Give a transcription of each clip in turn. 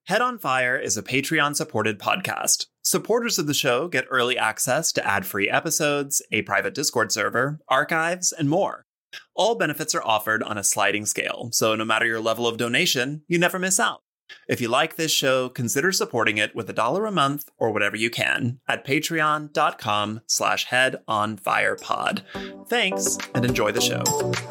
Head on Fire is a Patreon-supported podcast. Supporters of the show get early access to ad-free episodes, a private Discord server, archives, and more. All benefits are offered on a sliding scale, so no matter your level of donation, you never miss out. If you like this show, consider supporting it with $1 a month or whatever you can at patreon.com/headonfirepod. Thanks, and enjoy the show.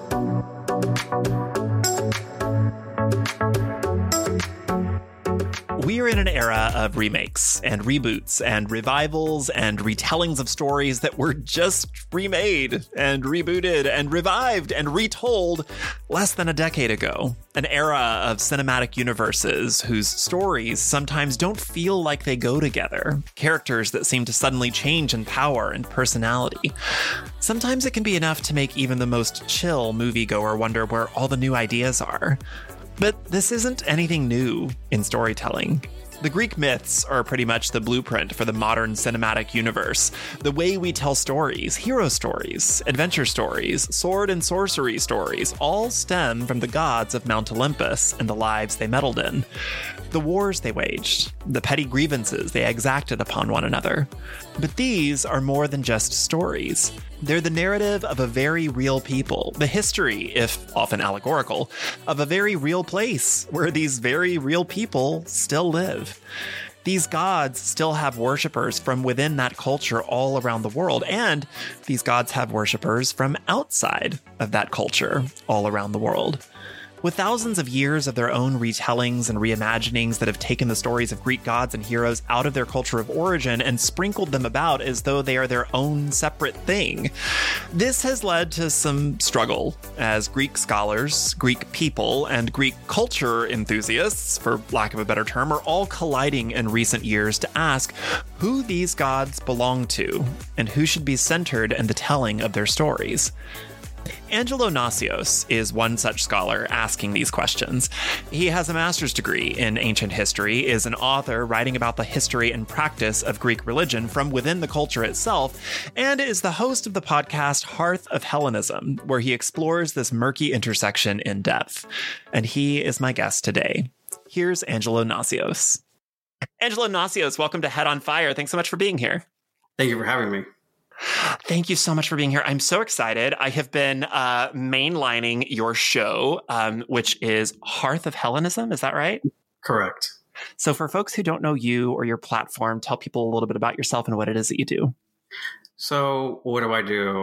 We are in an era of remakes and reboots and revivals and retellings of stories that were just remade and rebooted and revived and retold less than a decade ago. An era of cinematic universes whose stories sometimes don't feel like they go together. Characters that seem to suddenly change in power and personality. Sometimes it can be enough to make even the most chill moviegoer wonder where all the new ideas are. But this isn't anything new in storytelling. The Greek myths are pretty much the blueprint for the modern cinematic universe. The way we tell stories, hero stories, adventure stories, sword and sorcery stories, all stem from the gods of Mount Olympus and the lives they meddled in. The wars they waged, the petty grievances they exacted upon one another. But these are more than just stories. They're the narrative of a very real people, the history, if often allegorical, of a very real place where these very real people still live. These gods still have worshippers from within that culture all around the world, and these gods have worshippers from outside of that culture all around the world. With thousands of years of their own retellings and reimaginings that have taken the stories of Greek gods and heroes out of their culture of origin and sprinkled them about as though they are their own separate thing. This has led to some struggle as Greek scholars, Greek people, and Greek culture enthusiasts, for lack of a better term, are all colliding in recent years to ask who these gods belong to and who should be centered in the telling of their stories. Angelo Nassios is one such scholar asking these questions. He has a master's degree in ancient history, is an author writing about the history and practice of Greek religion from within the culture itself, and is the host of the podcast Hearth of Hellenism, where he explores this murky intersection in depth. And he is my guest today. Here's Angelo Nassios. Angelo Nassios, welcome to Head on Fire. Thanks so much for being here. Thank you for having me. Thank you so much for being here. I'm so excited. I have been mainlining your show, which is Hearth of Hellenism. Is that right? Correct. So for folks who don't know you or your platform, tell people a little bit about yourself and what it is that you do. So what do?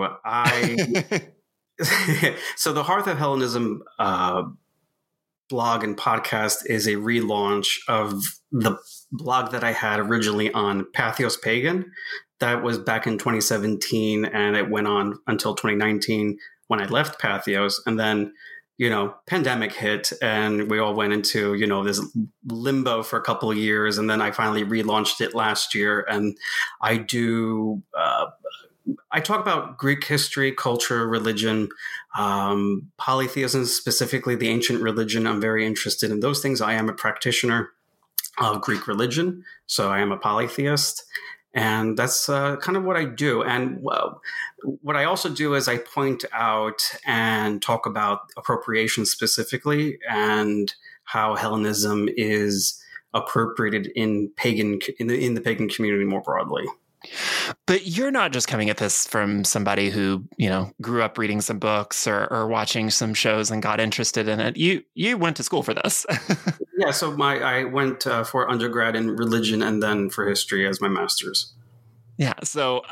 So the Hearth of Hellenism blog and podcast is a relaunch of the blog that I had originally on Patheos Pagan. That was back in 2017, and it went on until 2019 when I left Patheos. And then, pandemic hit, and we all went into, this limbo for a couple of years. And then I finally relaunched it last year. And I do, I talk about Greek history, culture, religion, polytheism, specifically the ancient religion. I'm very interested in those things. I am a practitioner of Greek religion, so I am a polytheist. And that's kind of what I do. And what I also do is I point out and talk about appropriation specifically and how Hellenism is appropriated in the pagan community more broadly. But you're not just coming at this from somebody who, grew up reading some books or watching some shows and got interested in it. You went to school for this. Yeah, so I went for undergrad in religion and then for history as my master's. Yeah, so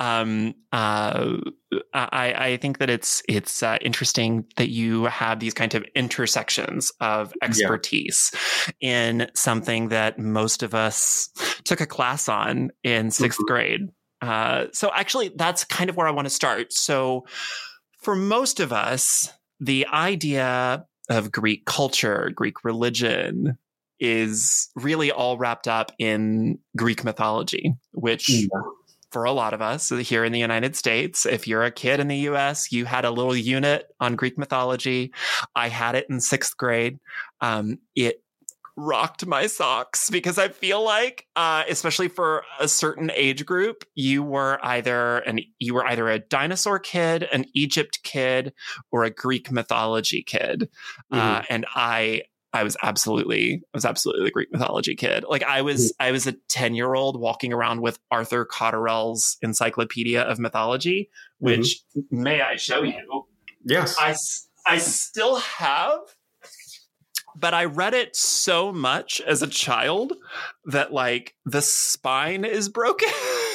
I think that it's interesting that you have these kind of intersections of expertise in something that most of us took a class on in sixth grade. So actually, that's kind of where I want to start. So for most of us, the idea of Greek culture, Greek religion, is really all wrapped up in Greek mythology, which for a lot of us here in the United States, if you're a kid in the US, you had a little unit on Greek mythology. I had it in sixth grade. It rocked my socks because I feel like, especially for a certain age group, you were either a dinosaur kid, an Egypt kid, or a Greek mythology kid. And I I was absolutely the Greek mythology kid. Like I was a 10-year-old walking around with Arthur Cotterell's Encyclopedia of Mythology, which may I show you? Yes. I still have, but I read it so much as a child that like the spine is broken.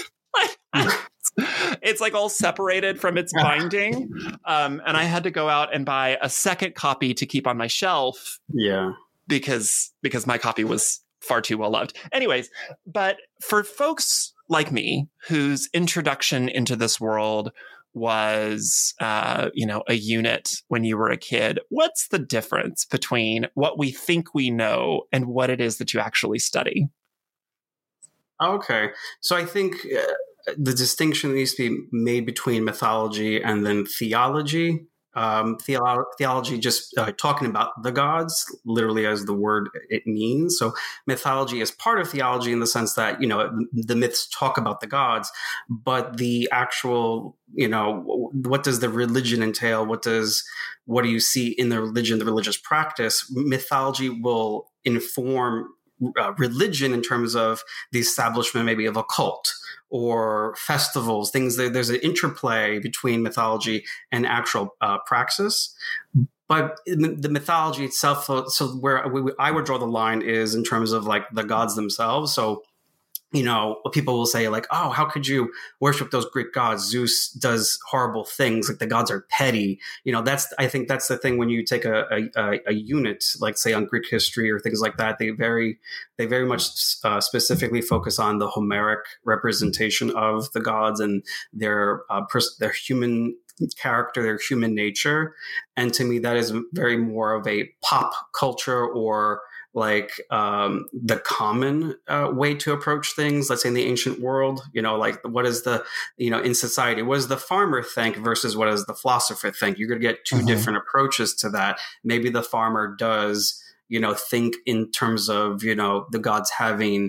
It's like all separated from its binding. And I had to go out and buy a second copy to keep on my shelf. Yeah. Because my copy was far too well loved. Anyways, but for folks like me, whose introduction into this world was, a unit when you were a kid, what's the difference between what we think we know and what it is that you actually study? Okay. So I think the distinction needs to be made between mythology and then theology. Theology just talking about the gods, literally as the word it means. So mythology is part of theology in the sense that, the myths talk about the gods, but the actual, what does the religion entail? What do you see in the religion, the religious practice? Mythology will inform religion in terms of the establishment maybe of a cult or festivals, things that there's an interplay between mythology and actual praxis. But the mythology itself, so where I would draw the line is in terms of like the gods themselves. So, people will say like, oh, how could you worship those Greek gods? Zeus does horrible things. Like the gods are petty. I think that's the thing when you take a unit, like say on Greek history or things like that, they very much specifically focus on the Homeric representation of the gods and their human character, their human nature. And to me, that is very more of a pop culture or like the common way to approach things, let's say in the ancient world, like what is in society, what does the farmer think versus what does the philosopher think? You're going to get two different approaches to that. Maybe the farmer does, think in terms of, the gods having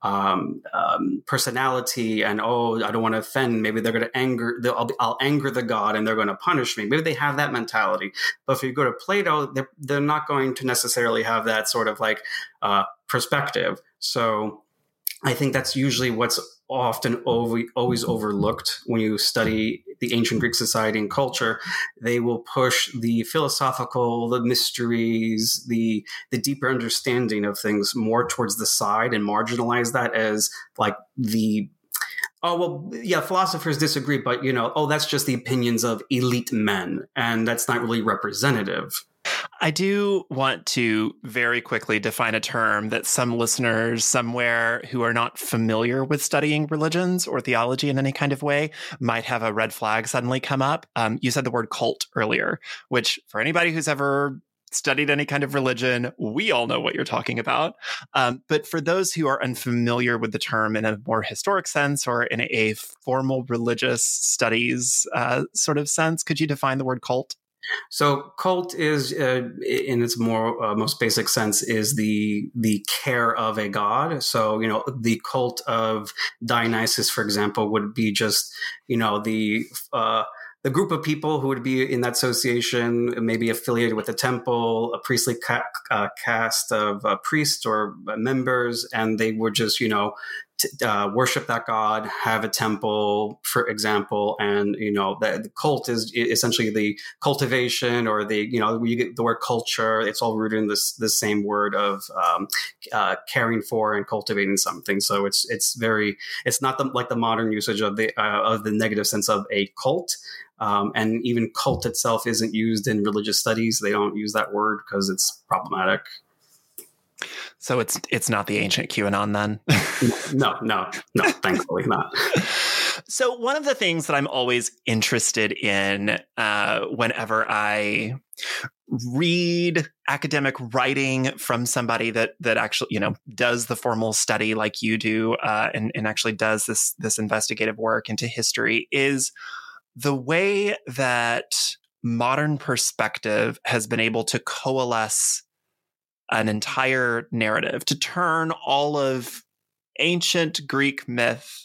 personality and, I don't want to offend. Maybe they're going to I'll anger the god and they're going to punish me. Maybe they have that mentality. But if you go to Plato, they're not going to necessarily have that sort of like perspective. So I think that's usually what's often always overlooked when you study the ancient Greek society and culture. They will push the philosophical, the mysteries, the deeper understanding of things more towards the side and marginalize that as like philosophers disagree, but that's just the opinions of elite men, and that's not really representative. I do want to very quickly define a term that some listeners somewhere who are not familiar with studying religions or theology in any kind of way might have a red flag suddenly come up. You said the word cult earlier, which for anybody who's ever studied any kind of religion, we all know what you're talking about. But for those who are unfamiliar with the term in a more historic sense or in a formal religious studies sort of sense, could you define the word cult? So cult is, in its most basic sense, is the care of a god. So, the cult of Dionysus, for example, would be just, the group of people who would be in that association, maybe affiliated with the temple, a priestly caste of priests or members, and they would just, worship that god, have a temple, for example, and the cult is essentially the cultivation or you get the word culture. It's all rooted in this same word of caring for and cultivating something. So it's not like the modern usage of the negative sense of a cult. And even cult itself isn't used in religious studies. They don't use that word because it's problematic. So it's not the ancient QAnon then? No, thankfully not. So one of the things that I'm always interested in whenever I read academic writing from somebody that actually, does the formal study like you do and actually does this investigative work into history is the way that modern perspective has been able to coalesce an entire narrative, to turn all of ancient Greek myth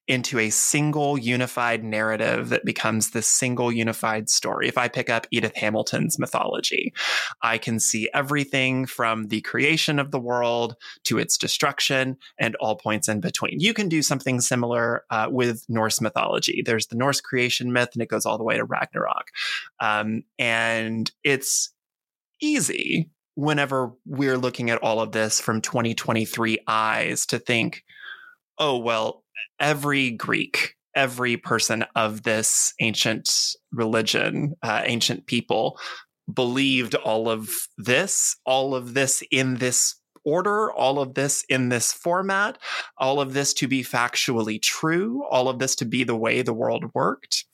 into a single unified narrative that becomes this single unified story. If I pick up Edith Hamilton's mythology, I can see everything from the creation of the world to its destruction and all points in between. You can do something similar with Norse mythology. There's the Norse creation myth, and it goes all the way to Ragnarok. And it's easy whenever we're looking at all of this from 2023 eyes to think, oh, well, every Greek, every person of this ancient religion, ancient people, believed all of this in this order, all of this in this format, all of this to be factually true, all of this to be the way the world worked.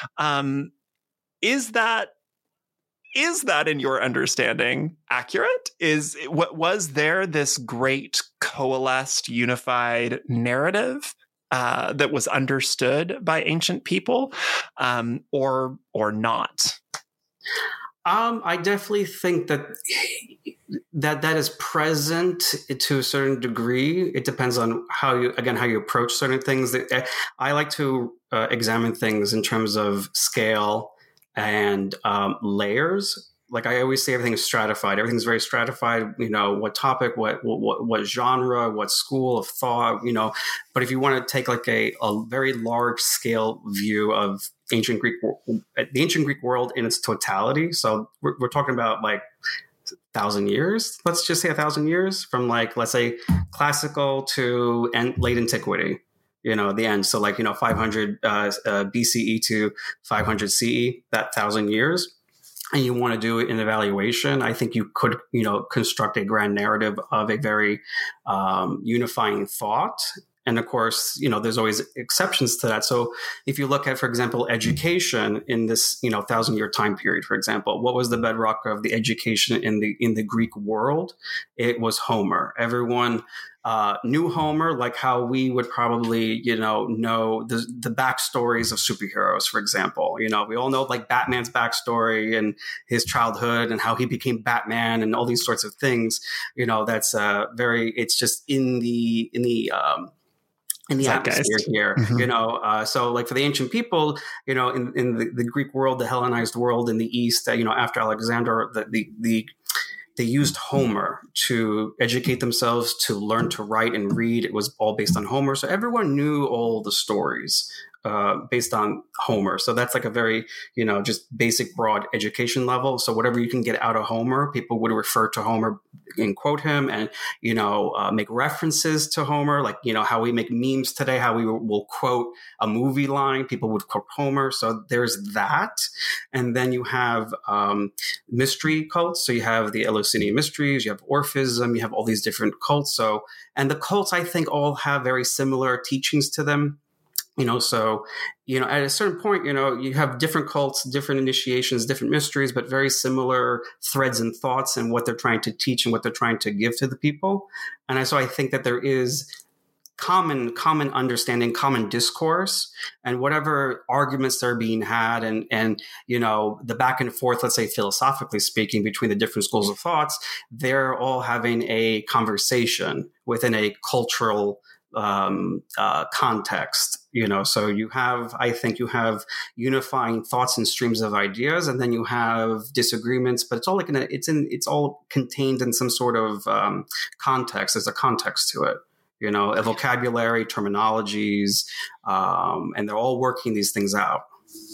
Is that in your understanding accurate? Was there this great coalesced, unified narrative that was understood by ancient people, or not? I definitely think that is present to a certain degree. It depends on how you approach certain things. I like to examine things in terms of scale and layers. Like I always say, everything is stratified. Everything's very stratified. What topic, what genre, what school of thought. But if you want to take like a very large scale view of the ancient Greek world in its totality, so we're talking about like 1,000 years. Let's just say 1,000 years from like, let's say, classical to late antiquity. The end. So like 500 BCE to 500 CE, that 1,000 years. And you want to do an evaluation, I think you could, construct a grand narrative of a very unifying thought. And of course, there's always exceptions to that. So if you look at, for example, education in this, 1,000-year time period, for example, what was the bedrock of the education in the Greek world? It was Homer. Everyone knew Homer, like how we would probably, know the backstories of superheroes, for example. We all know like Batman's backstory and his childhood and how he became Batman and all these sorts of things. That's it's just in the atmosphere here, Mm-hmm. So like for the ancient people, in the Greek world, the Hellenized world in the East, after Alexander, they used Homer to educate themselves, to learn to write and read. It was all based on Homer. So everyone knew all the stories based on Homer. So that's like a very, just basic broad education level. So whatever you can get out of Homer, people would refer to Homer and quote him and, make references to Homer, like, how we make memes today, how we will quote a movie line, people would quote Homer. So there's that. And then you have mystery cults. So you have the Eleusinian mysteries, you have Orphism, you have all these different cults. So, and the cults, I think, all have very similar teachings to them. So, at a certain point, you have different cults, different initiations, different mysteries, but very similar threads and thoughts and what they're trying to teach and what they're trying to give to the people. And so I think that there is common understanding, common discourse, and whatever arguments that are being had and the back and forth, let's say philosophically speaking, between the different schools of thoughts, they're all having a conversation within a cultural context, so I think you have unifying thoughts and streams of ideas, and then you have disagreements, but it's all it's all contained in some sort of context. There's a context to it, a vocabulary, terminologies, and they're all working these things out.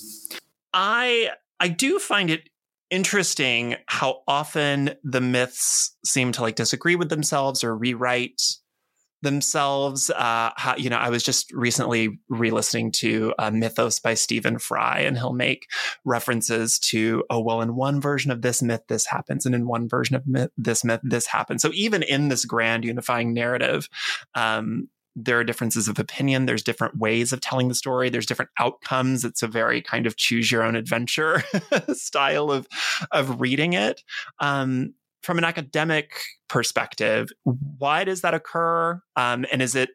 I do find it interesting how often the myths seem to disagree with themselves or rewrite themselves. I was just recently re-listening to Mythos by Stephen Fry, and he'll make references to, in one version of this myth, this happens, and in one version of this myth, this happens. So even in this grand unifying narrative, there are differences of opinion. There's different ways of telling the story. There's different outcomes. It's a very kind of choose your own adventure style of reading it. From an academic perspective, why does that occur? And is it?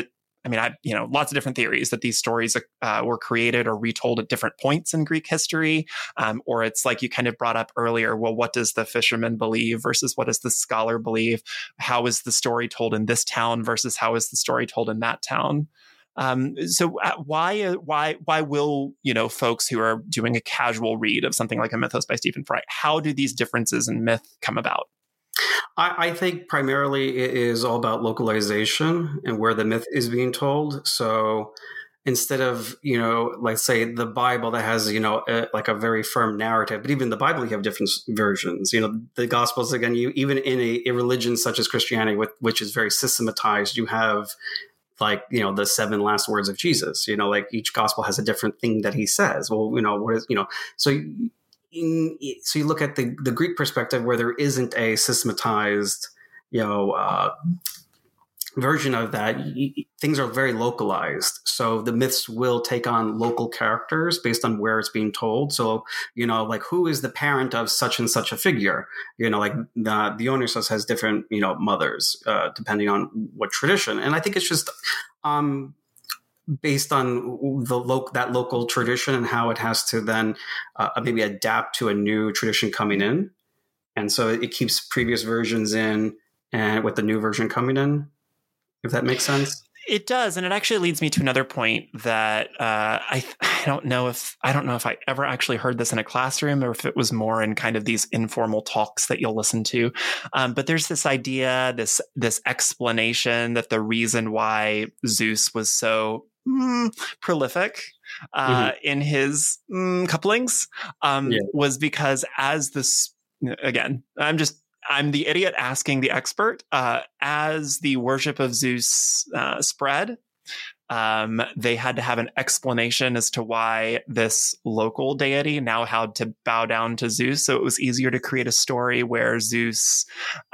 Lots of different theories that these stories were created or retold at different points in Greek history, or it's like you kind of brought up earlier. Well, what does the fisherman believe versus what does the scholar believe? How is the story told in this town versus how is the story told in that town? Why will, folks who are doing a casual read of something like a mythos by Stephen Fry, how do these differences in myth come about? I think primarily it is all about localization and where the myth is being told. So instead of, like say the Bible that has, like a very firm narrative, but even the Bible, you have different versions. The Gospels, again, even in a religion such as Christianity, which is very systematized, you have like, the 7 last words of Jesus, like each gospel has a different thing that he says. Well, what is, so so you look at the Greek perspective where there isn't a systematized, version of that. Things are very localized. So the myths will take on local characters based on where it's being told. So, like who is the parent of such and such a figure? Like the Dionysus has different, mothers, depending on what tradition. And I think it's just, based on that local tradition and how it has to then maybe adapt to a new tradition coming in. And so it keeps previous versions in and with the new version coming in, if that makes sense. It does. And it actually leads me to another point that I don't know if I ever actually heard this in a classroom or if it was more in kind of these informal talks that you'll listen to. But there's this idea, this explanation that the reason why Zeus was so prolific in his couplings was because as this, again, I'm the idiot asking the expert, as the worship of Zeus spread, they had to have an explanation as to why this local deity now had to bow down to Zeus. So it was easier to create a story where Zeus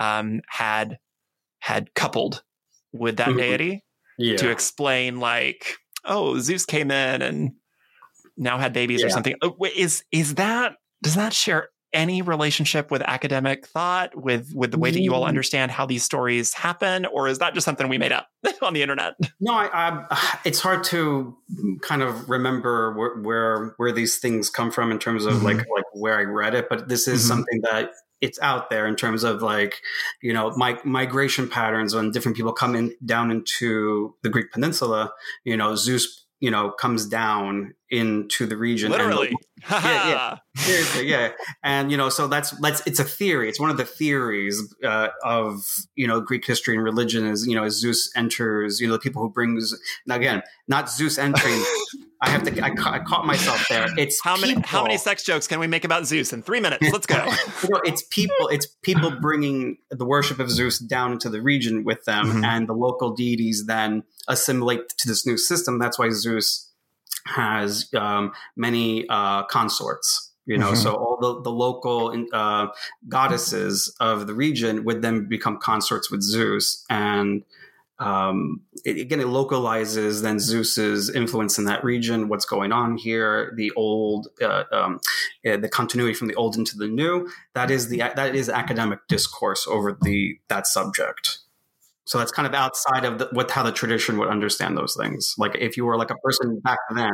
had coupled with that deity to explain, like, oh, Zeus came in and now had babies or something. Does that share any relationship with academic thought, with the way that you all understand how these stories happen, or is that just something we made up on the internet? No, it's hard to kind of remember where these things come from in terms of like where I read it, but this is something that it's out there in terms of like, migration patterns when different people come down into the Greek peninsula, Zeus, comes down into the region. Literally. Seriously, yeah. And, so it's a theory. It's one of the theories of, Greek history and religion is, as Zeus enters, the people who brings, now again, not Zeus entering. I caught myself there. It's how many sex jokes can we make about Zeus in 3 minutes? Let's go. It's people bringing the worship of Zeus down into the region with them, and the local deities then assimilate to this new system. That's why Zeus has many consorts. So all the local goddesses of the region would then become consorts with Zeus, and it localizes then Zeus's influence in that region, what's going on here, the old, the continuity from the old into the new. That is academic discourse over that subject. So that's kind of outside of how the tradition would understand those things. Like if you were like a person back then.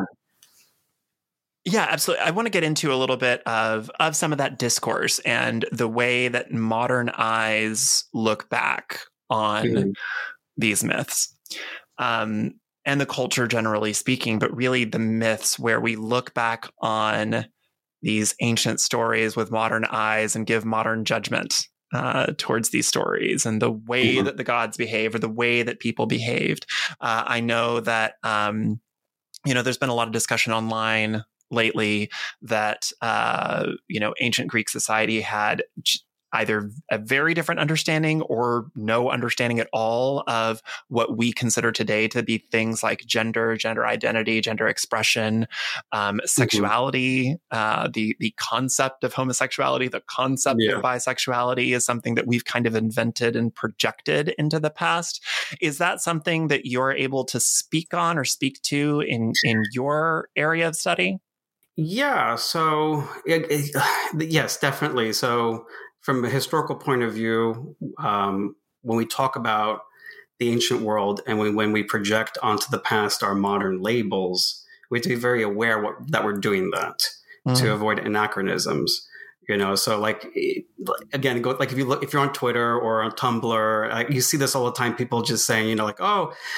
Yeah, absolutely. I want to get into a little bit of some of that discourse and the way that modern eyes look back on these myths, and the culture generally speaking, but really the myths where we look back on these ancient stories with modern eyes and give modern judgment towards these stories and the way that the gods behave or the way that people behaved. I know that, there's been a lot of discussion online lately that, ancient Greek society had either a very different understanding or no understanding at all of what we consider today to be things like gender identity, gender expression, sexuality, the concept of homosexuality, the concept of bisexuality is something that we've kind of invented and projected into the past. Is that something that you're able to speak on or speak to in your area of study? Yeah. So yes, definitely. So from a historical point of view, when we talk about the ancient world and when we project onto the past our modern labels, we have to be very aware that we're doing that to avoid anachronisms. So like again, if you're on Twitter or on Tumblr, you see this all the time. People just saying, like, oh,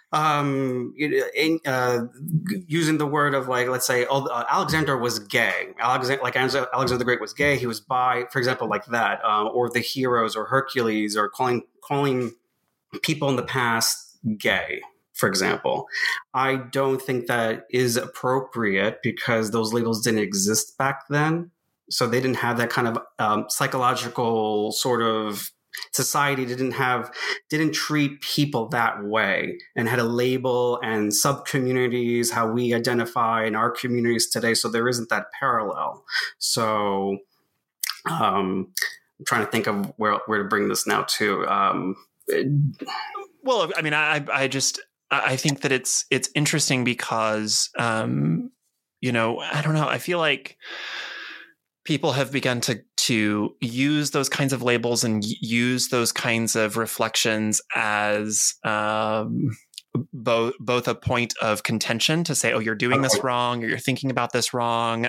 Using the word of, like, let's say, Alexander was gay. Alexander the Great was gay. He was bi, for example, like that, or the heroes, or Hercules, or calling people in the past gay, for example. I don't think that is appropriate because those labels didn't exist back then. So they didn't have that kind of psychological sort of society, didn't treat people that way, and had a label and sub-communities, how we identify in our communities today. So there isn't that parallel. So I'm trying to think of where to bring this now to. Well, I mean, I think that it's interesting because, I don't know. I feel like people have begun to use those kinds of labels and use those kinds of reflections as both a point of contention to say, oh, you're doing this wrong, or you're thinking about this wrong,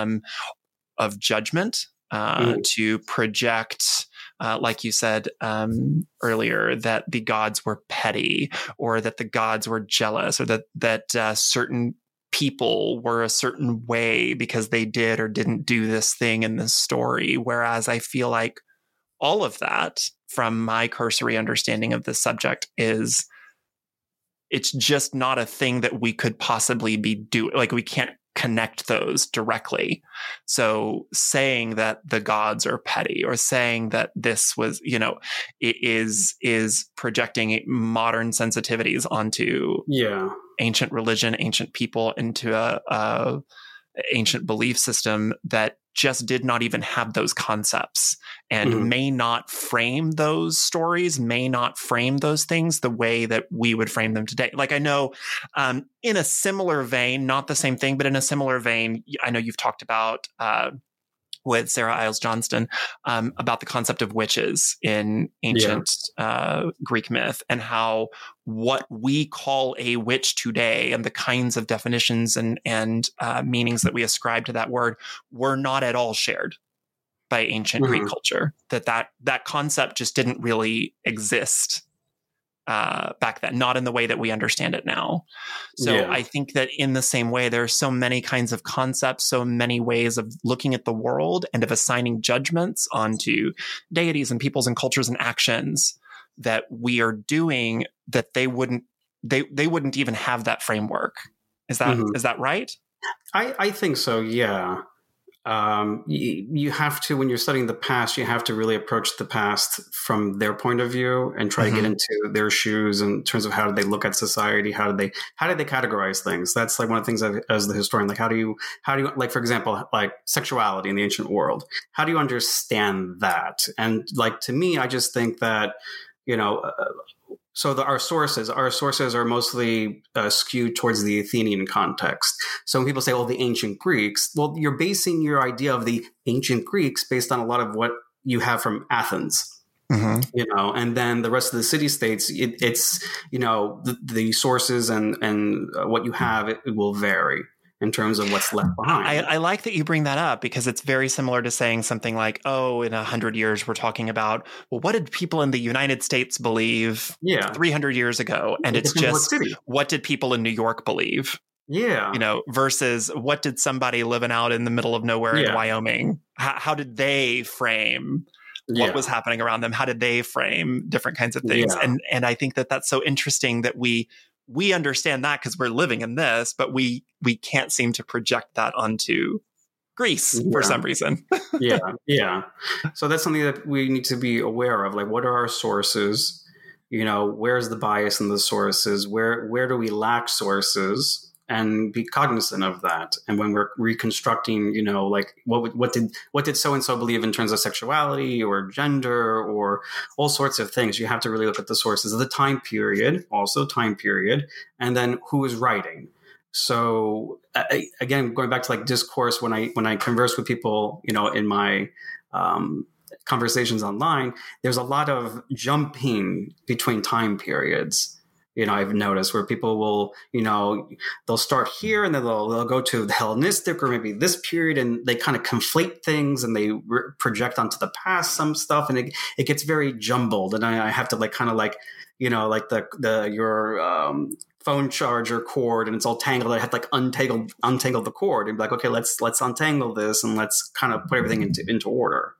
of judgment, to project, like you said earlier, that the gods were petty, or that the gods were jealous, or that certain people were a certain way because they did or didn't do this thing in this story. Whereas I feel like all of that, from my cursory understanding of this subject, it's just not a thing that we could possibly be doing. Like, we can't connect those directly. So saying that the gods are petty, or saying that this was, it is projecting modern sensitivities onto ancient religion, ancient people, into a ancient belief system that just did not even have those concepts, and may not frame those stories, may not frame those things the way that we would frame them today. Like, I know, in a similar vein, not the same thing, but in a similar vein, I know you've talked about, with Sarah Iles Johnston, about the concept of witches in ancient Greek myth, and how what we call a witch today, and the kinds of definitions and meanings that we ascribe to that word, were not at all shared by ancient Greek culture. That concept just didn't really exist back then, not in the way that we understand it now. So I think that in the same way, there are so many kinds of concepts, so many ways of looking at the world and of assigning judgments onto deities and peoples and cultures and actions that we are doing, that they wouldn't even have that framework. Is that right? I think so. Yeah. You have to, when you're studying the past, you have to really approach the past from their point of view and try to get into their shoes in terms of how do they look at society, how do they categorize things. That's like one of the things as the historian, like how do you like, for example, like sexuality in the ancient world, how do you understand that? And like, to me, I just think that, so our sources are mostly skewed towards the Athenian context. So when people say, "Oh, the ancient Greeks," well, you're basing your idea of the ancient Greeks based on a lot of what you have from Athens, and then the rest of the city-states, it's the sources and what you have, it will vary in terms of what's left behind. I like that you bring that up, because it's very similar to saying something like, oh, in 100 years, we're talking about, well, what did people in the United States believe 300 years ago? And it's just, what did people in New York believe? Versus what did somebody living out in the middle of nowhere in Wyoming, how did they frame what was happening around them? How did they frame different kinds of things? And I think that that's so interesting that we understand that because we're living in this, but we can't seem to project that onto Greece for some reason. So that's something that we need to be aware of. Like, what are our sources? Where's the bias in the sources? Where do we lack sources? And be cognizant of that. And when we're reconstructing, like what did so and so believe in terms of sexuality or gender or all sorts of things, you have to really look at the sources of the time period, and then who is writing. So again, going back to like discourse, when I converse with people, in my conversations online, there's a lot of jumping between time periods. I've noticed where people will, they'll start here and then they'll go to the Hellenistic or maybe this period, and they kind of conflate things and they project onto the past some stuff, and it gets very jumbled. And I have to like kind of like, like your phone charger cord and it's all tangled. I had to like untangle the cord and be like, okay, let's untangle this and let's kind of put everything into order.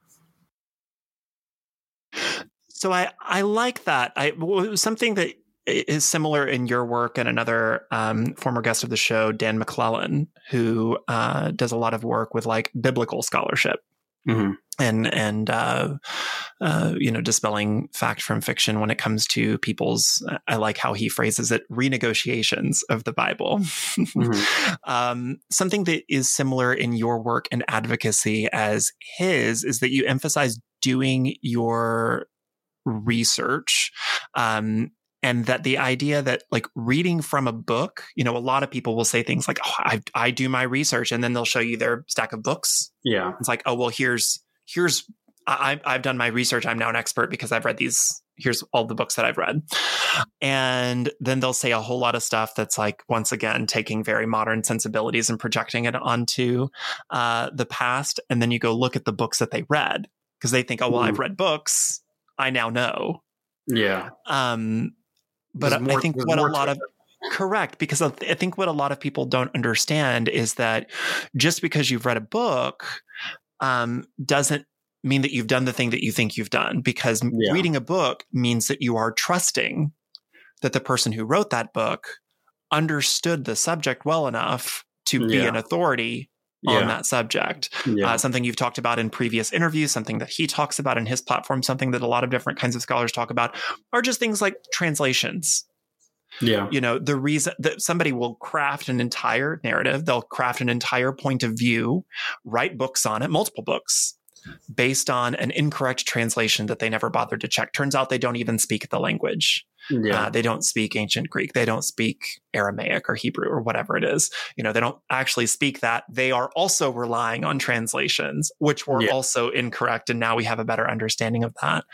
So I like that. Something that is similar in your work and another former guest of the show, Dan McClellan, who does a lot of work with like biblical scholarship. Mm-hmm. And dispelling fact from fiction when it comes to people's, I like how he phrases it, renegotiations of the Bible. Mm-hmm. Something that is similar in your work and advocacy as his is that you emphasize doing your research, and that the idea that like reading from a book, a lot of people will say things like, oh, I do my research, and then they'll show you their stack of books. Yeah. It's like, oh, well, I've done my research. I'm now an expert because I've read these. Here's all the books that I've read. And then they'll say a whole lot of stuff that's like, once again, taking very modern sensibilities and projecting it onto the past. And then you go look at the books that they read because they think, oh, well, I've read books. I now know. Yeah. But I think what a lot of correct, because I think what a lot of people don't understand is that just because you've read a book doesn't mean that you've done the thing that you think you've done, because reading a book means that you are trusting that the person who wrote that book understood the subject well enough to be an authority on that subject. Something you've talked about in previous interviews, something that he talks about in his platform, something that a lot of different kinds of scholars talk about are just things like translations. Yeah. The reason that somebody will craft an entire narrative, they'll craft an entire point of view, write books on it, multiple books, based on an incorrect translation that they never bothered to check. Turns out they don't even speak the language. They don't speak ancient Greek. They don't speak Aramaic or Hebrew or whatever it is. They don't actually speak that. They are also relying on translations, which were also incorrect. And now we have a better understanding of that.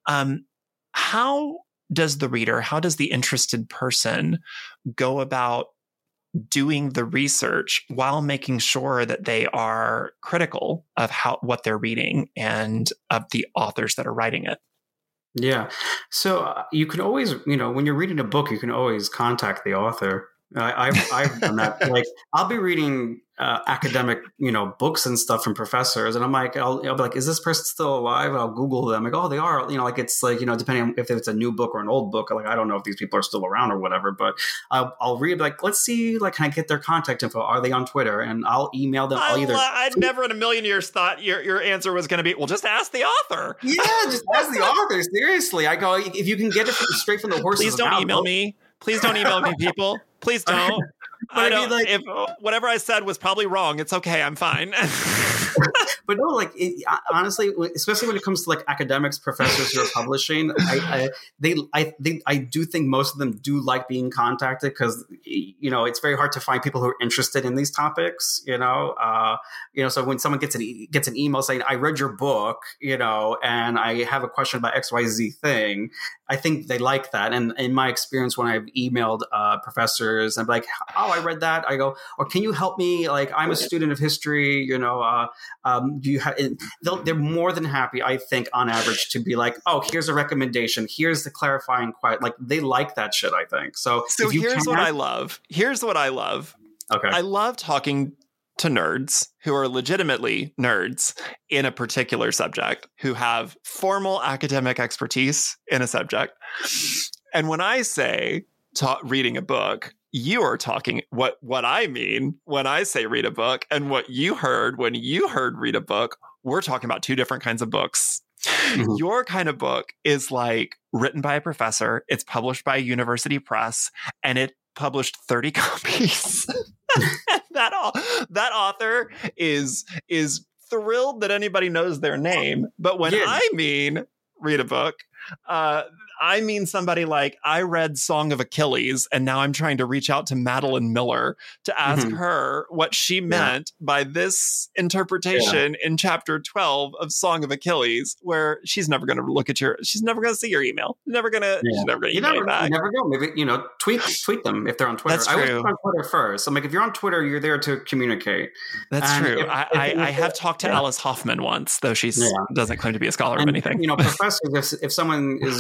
How does the interested person go about doing the research while making sure that they are critical of what they're reading and of the authors that are writing it? Yeah. So you can always, when you're reading a book, you can always contact the author. I've done that. Like, I'll be reading academic, books and stuff from professors, and I'm like, I'll be like, is this person still alive? And I'll Google them. Like, oh, they are. It's like, depending on if it's a new book or an old book. Like, I don't know if these people are still around or whatever. But I'll read, like, let's see, like, can I get their contact info? Are they on Twitter? And I'll email them. I'd never in a million years thought your answer was going to be, well, just ask the author. Yeah, just ask the author. Seriously, I go, if you can get it straight from the horse's Please don't email me. Please don't email me, people. Please don't. If whatever I said was probably wrong, it's okay. I'm fine. But no, honestly, especially when it comes to like academics, professors who are publishing, I do think most of them do like being contacted because it's very hard to find people who are interested in these topics. So when someone gets an email saying, "I read your book," and I have a question about XYZ thing, I think they like that. And in my experience, when I've emailed professors, I'm like, "Oh, I read that." I go, "Or can you help me? Like, I'm a student of history. Do you have?" They're more than happy, I think, on average, to be like, "Oh, here's a recommendation. Here's the clarifying." Like, they like that shit, I think. So here's what I love. Here's what I love. Okay, I love talking to nerds who are legitimately nerds in a particular subject, who have formal academic expertise in a subject. And when I say reading a book, you are talking what I mean when I say read a book, and what you heard when you heard read a book. We're talking about two different kinds of books. Mm-hmm. Your kind of book is like written by a professor. It's published by a university press, and it published 30 copies. that author is thrilled that anybody knows their name. But when I mean read a book, I mean somebody like, I read Song of Achilles, and now I'm trying to reach out to Madeline Miller to ask her what she meant by this interpretation in chapter 12 of Song of Achilles, where she's never going to look at she's never going to see your email. She's never going to email you back. You never know. Maybe, tweet them if they're on Twitter. That's true. I was on Twitter first. I'm like, if you're on Twitter, you're there to communicate. That's true. I have talked to Alice Hoffman once, though she doesn't claim to be a scholar of anything. Professors, if someone is, teaching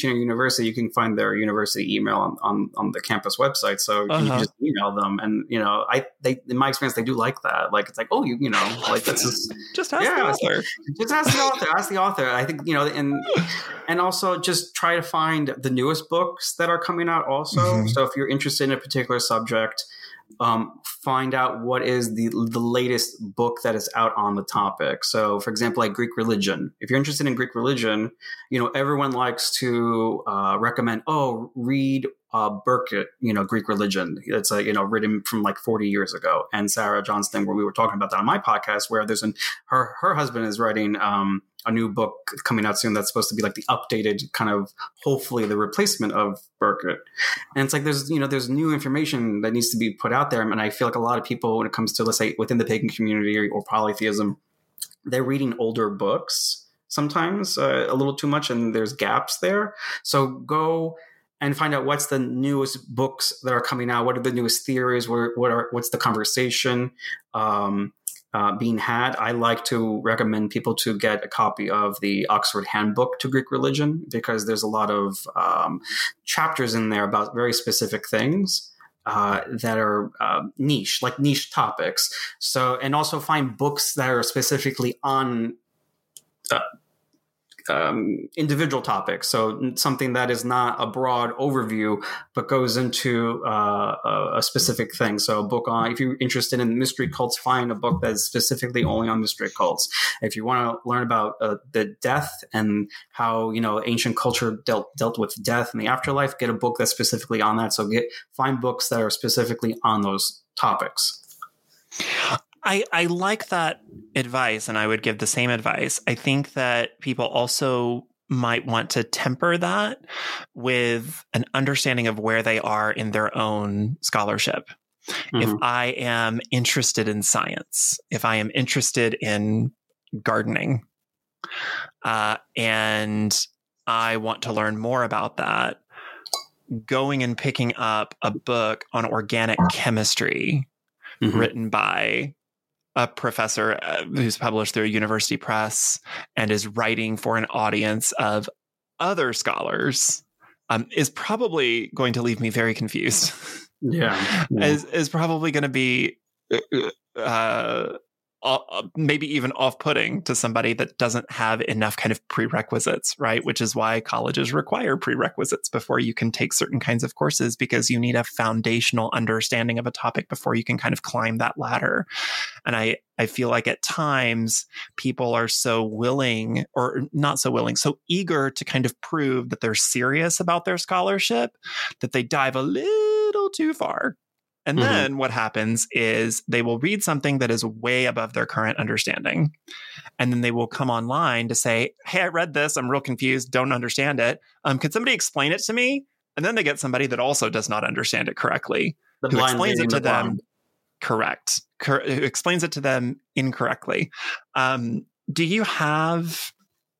teaching a university, you can find their university email on the campus website. So you can just email them, and they in my experience, they do like that. Like it's like, oh, like this is just ask the author. Just ask the author. Ask the author. I think and also just try to find the newest books that are coming out. Also, so if you're interested in a particular subject, find out what is the latest book that is out on the topic. So, for example, like Greek religion. If you're interested in Greek religion, everyone likes to recommend, read Burkett, Greek religion. It's written from like 40 years ago. And Sarah Johnston, where we were talking about that on my podcast, where there's her husband is writing a new book coming out soon that's supposed to be like the updated kind of, hopefully the replacement of Burkett. And it's like there's new information that needs to be put out there. And I feel like a lot of people, when it comes to, let's say, within the pagan community or polytheism, they're reading older books sometimes a little too much, and there's gaps there. So go and find out what's the newest books that are coming out. What are the newest theories? What's the conversation being had? I like to recommend people to get a copy of the Oxford Handbook to Greek Religion, because there's a lot of chapters in there about very specific things that are niche topics. So, and also find books that are specifically on individual topics. So something that is not a broad overview, but goes into a specific thing. So a book on, if you're interested in mystery cults, find a book that is specifically only on mystery cults. If you want to learn about the death and how, ancient culture dealt with death and the afterlife, get a book that's specifically on that. So find books that are specifically on those topics. I like that advice, and I would give the same advice. I think that people also might want to temper that with an understanding of where they are in their own scholarship. Mm-hmm. If I am interested in science, if I am interested in gardening, and I want to learn more about that, going and picking up a book on organic chemistry written by a professor who's published through a university press and is writing for an audience of other scholars is probably going to leave me very confused. Yeah. Is probably going to be maybe even off-putting to somebody that doesn't have enough kind of prerequisites, right? Which is why colleges require prerequisites before you can take certain kinds of courses, because you need a foundational understanding of a topic before you can kind of climb that ladder. And I feel like at times people are so willing, or not so willing, so eager to kind of prove that they're serious about their scholarship, that they dive a little too far. And then what happens is they will read something that is way above their current understanding. And then they will come online to say, hey, I read this. I'm real confused. Don't understand it. Could somebody explain it to me? And then they get somebody that also does not understand it correctly, who explains it to them. Correct. Who explains it to them incorrectly. Do you have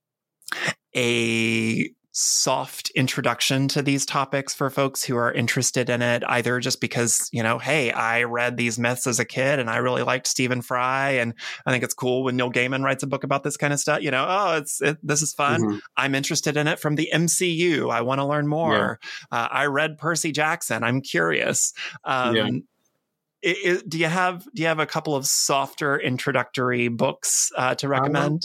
a soft introduction to these topics for folks who are interested in it, either just because, hey, I read these myths as a kid and I really liked Stephen Fry, and I think it's cool when Neil Gaiman writes a book about this kind of stuff, this is fun. I'm interested in it from the MCU. I want to learn more. Yeah. I read Percy Jackson. I'm curious. Do you have a couple of softer introductory books to recommend?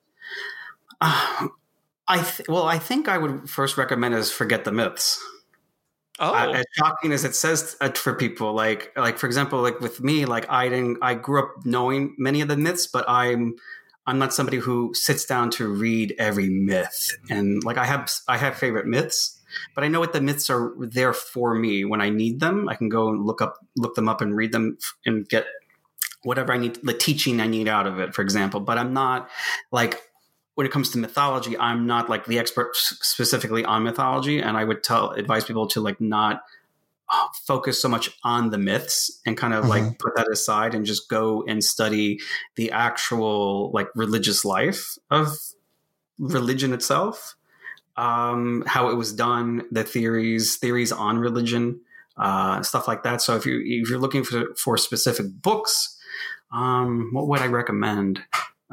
I think I would first recommend is Forget the Myths. Oh, as shocking as it says for people, like for example, like with me, like I grew up knowing many of the myths, but I'm not somebody who sits down to read every myth. And like I have favorite myths, but I know what the myths are there for me when I need them. I can go and look them up and read them and get whatever I need, the teaching I need out of it, for example. But I'm not like, when it comes to mythology, I'm not like the expert specifically on mythology. And I would advise people to like not focus so much on the myths and kind of like put that aside and just go and study the actual like religious life of religion itself, how it was done, the theories on religion, stuff like that. So if you're looking for specific books, what would I recommend?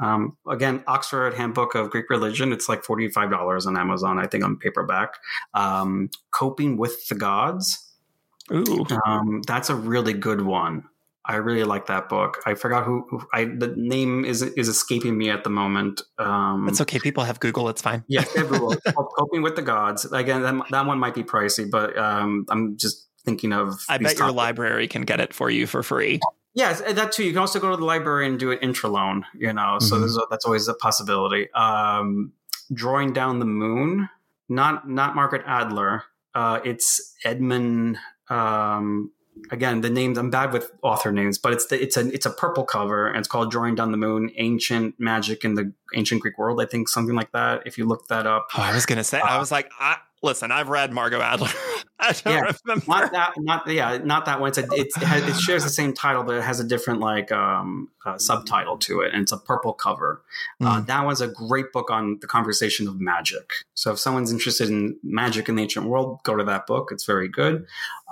Again, Oxford Handbook of Greek Religion. It's like $45 on Amazon, I think, on paperback. Coping with the Gods. Ooh. That's a really good one. I really like that book. I forgot the name is escaping me at the moment. That's okay. People have Google. It's fine. Yeah, Google. It's called Coping with the Gods. Again, that one might be pricey, but I'm just thinking of. I bet your library can get it for you for free. Yes, that too. You can also go to the library and do an intraloan. So that's always a possibility. Drawing Down the Moon, not Margaret Adler. It's Edmund. Again, the names, I'm bad with author names, but it's a purple cover, and it's called Drawing Down the Moon: Ancient Magic in the Ancient Greek World. I think something like that. If you look that up. Oh, I was gonna say, I was like, listen, I've read Margot Adler. I don't remember. Not that one. It shares the same title, but it has a different subtitle to it, and it's a purple cover. That one's a great book on the conversation of magic. So if someone's interested in magic in the ancient world, go to that book. It's very good.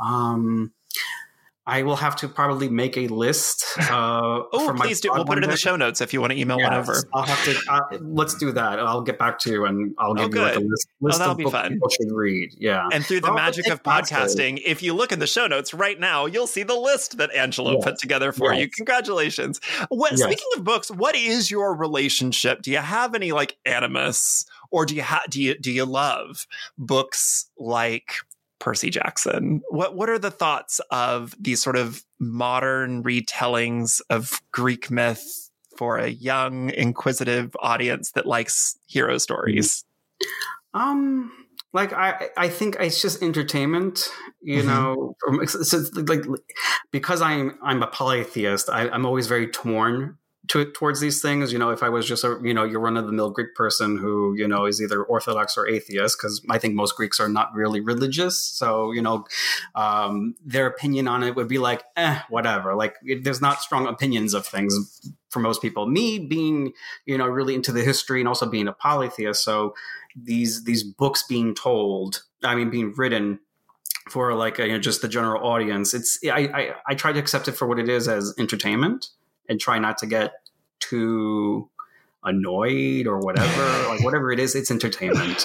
I will have to probably make a list. Please do. We'll put it in the show notes if you want to email one over. I'll have to. Let's do that. I'll get back to you and I'll give you like a list of books people should read. Yeah. And through the magic of podcasting, if you look in the show notes right now, you'll see the list that Angelo put together for you. Congratulations. Speaking of books, what is your relationship? Do you have any like animus, or do you love books like Percy Jackson? What are the thoughts of these sort of modern retellings of Greek myth for a young, inquisitive audience that likes hero stories? I think it's just entertainment, you know. So like, because I'm a polytheist, I'm always very torn towards these things. You know, if I was just your run-of-the-mill Greek person who, is either Orthodox or atheist, because I think most Greeks are not really religious. So, their opinion on it would be like, whatever. Like, there's not strong opinions of things for most people. Me being, really into the history and also being a polytheist. So these books being written for like, just the general audience, I try to accept it for what it is, as entertainment, and try not to get too annoyed or whatever. Like, whatever it is, it's entertainment,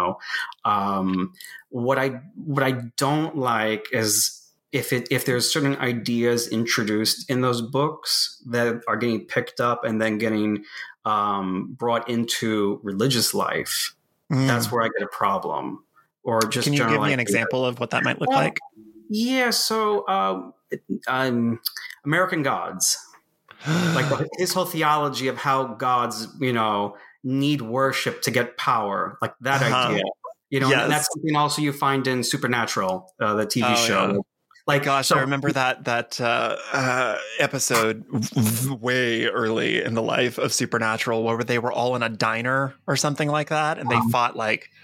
What I don't like is if there's certain ideas introduced in those books that are getting picked up and then getting brought into religious life. That's where I get a problem. Or just, can you give me an example of what that might look like? Yeah. So American Gods. Like his whole theology of how gods, need worship to get power, like that idea, and that's something also you find in Supernatural, the TV show. Yeah. Like, gosh, I remember that episode way early in the life of Supernatural, where they were all in a diner or something like that, and they fought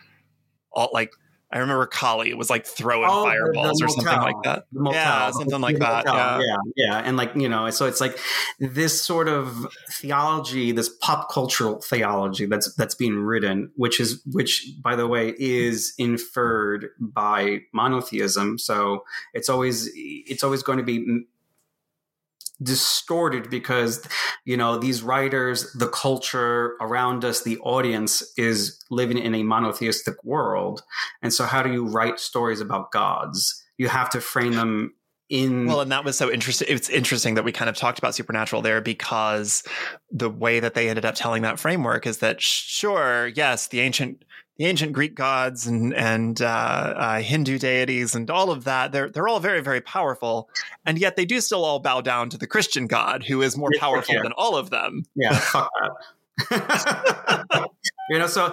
I remember Kali was like throwing fireballs or something like that. Yeah, something like that. Yeah. And so it's like this sort of theology, this pop cultural theology that's being written, which by the way is inferred by monotheism. So it's always going to be distorted because these writers, the culture around us, the audience is living in a monotheistic world, and so how do you write stories about gods? You have to frame them in. Well, and that was so interesting. It's interesting that we kind of talked about Supernatural there, because the way that they ended up telling that framework is that, sure, yes, the ancient Greek gods and Hindu deities and all of that, they're all very, very powerful. And yet they do still all bow down to the Christian God, who is more powerful than all of them. Yeah, fuck that. So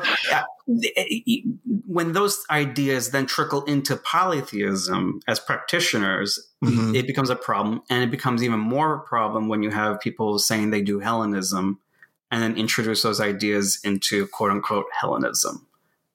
when those ideas then trickle into polytheism as practitioners, it becomes a problem. And it becomes even more of a problem when you have people saying they do Hellenism and then introduce those ideas into quote unquote Hellenism.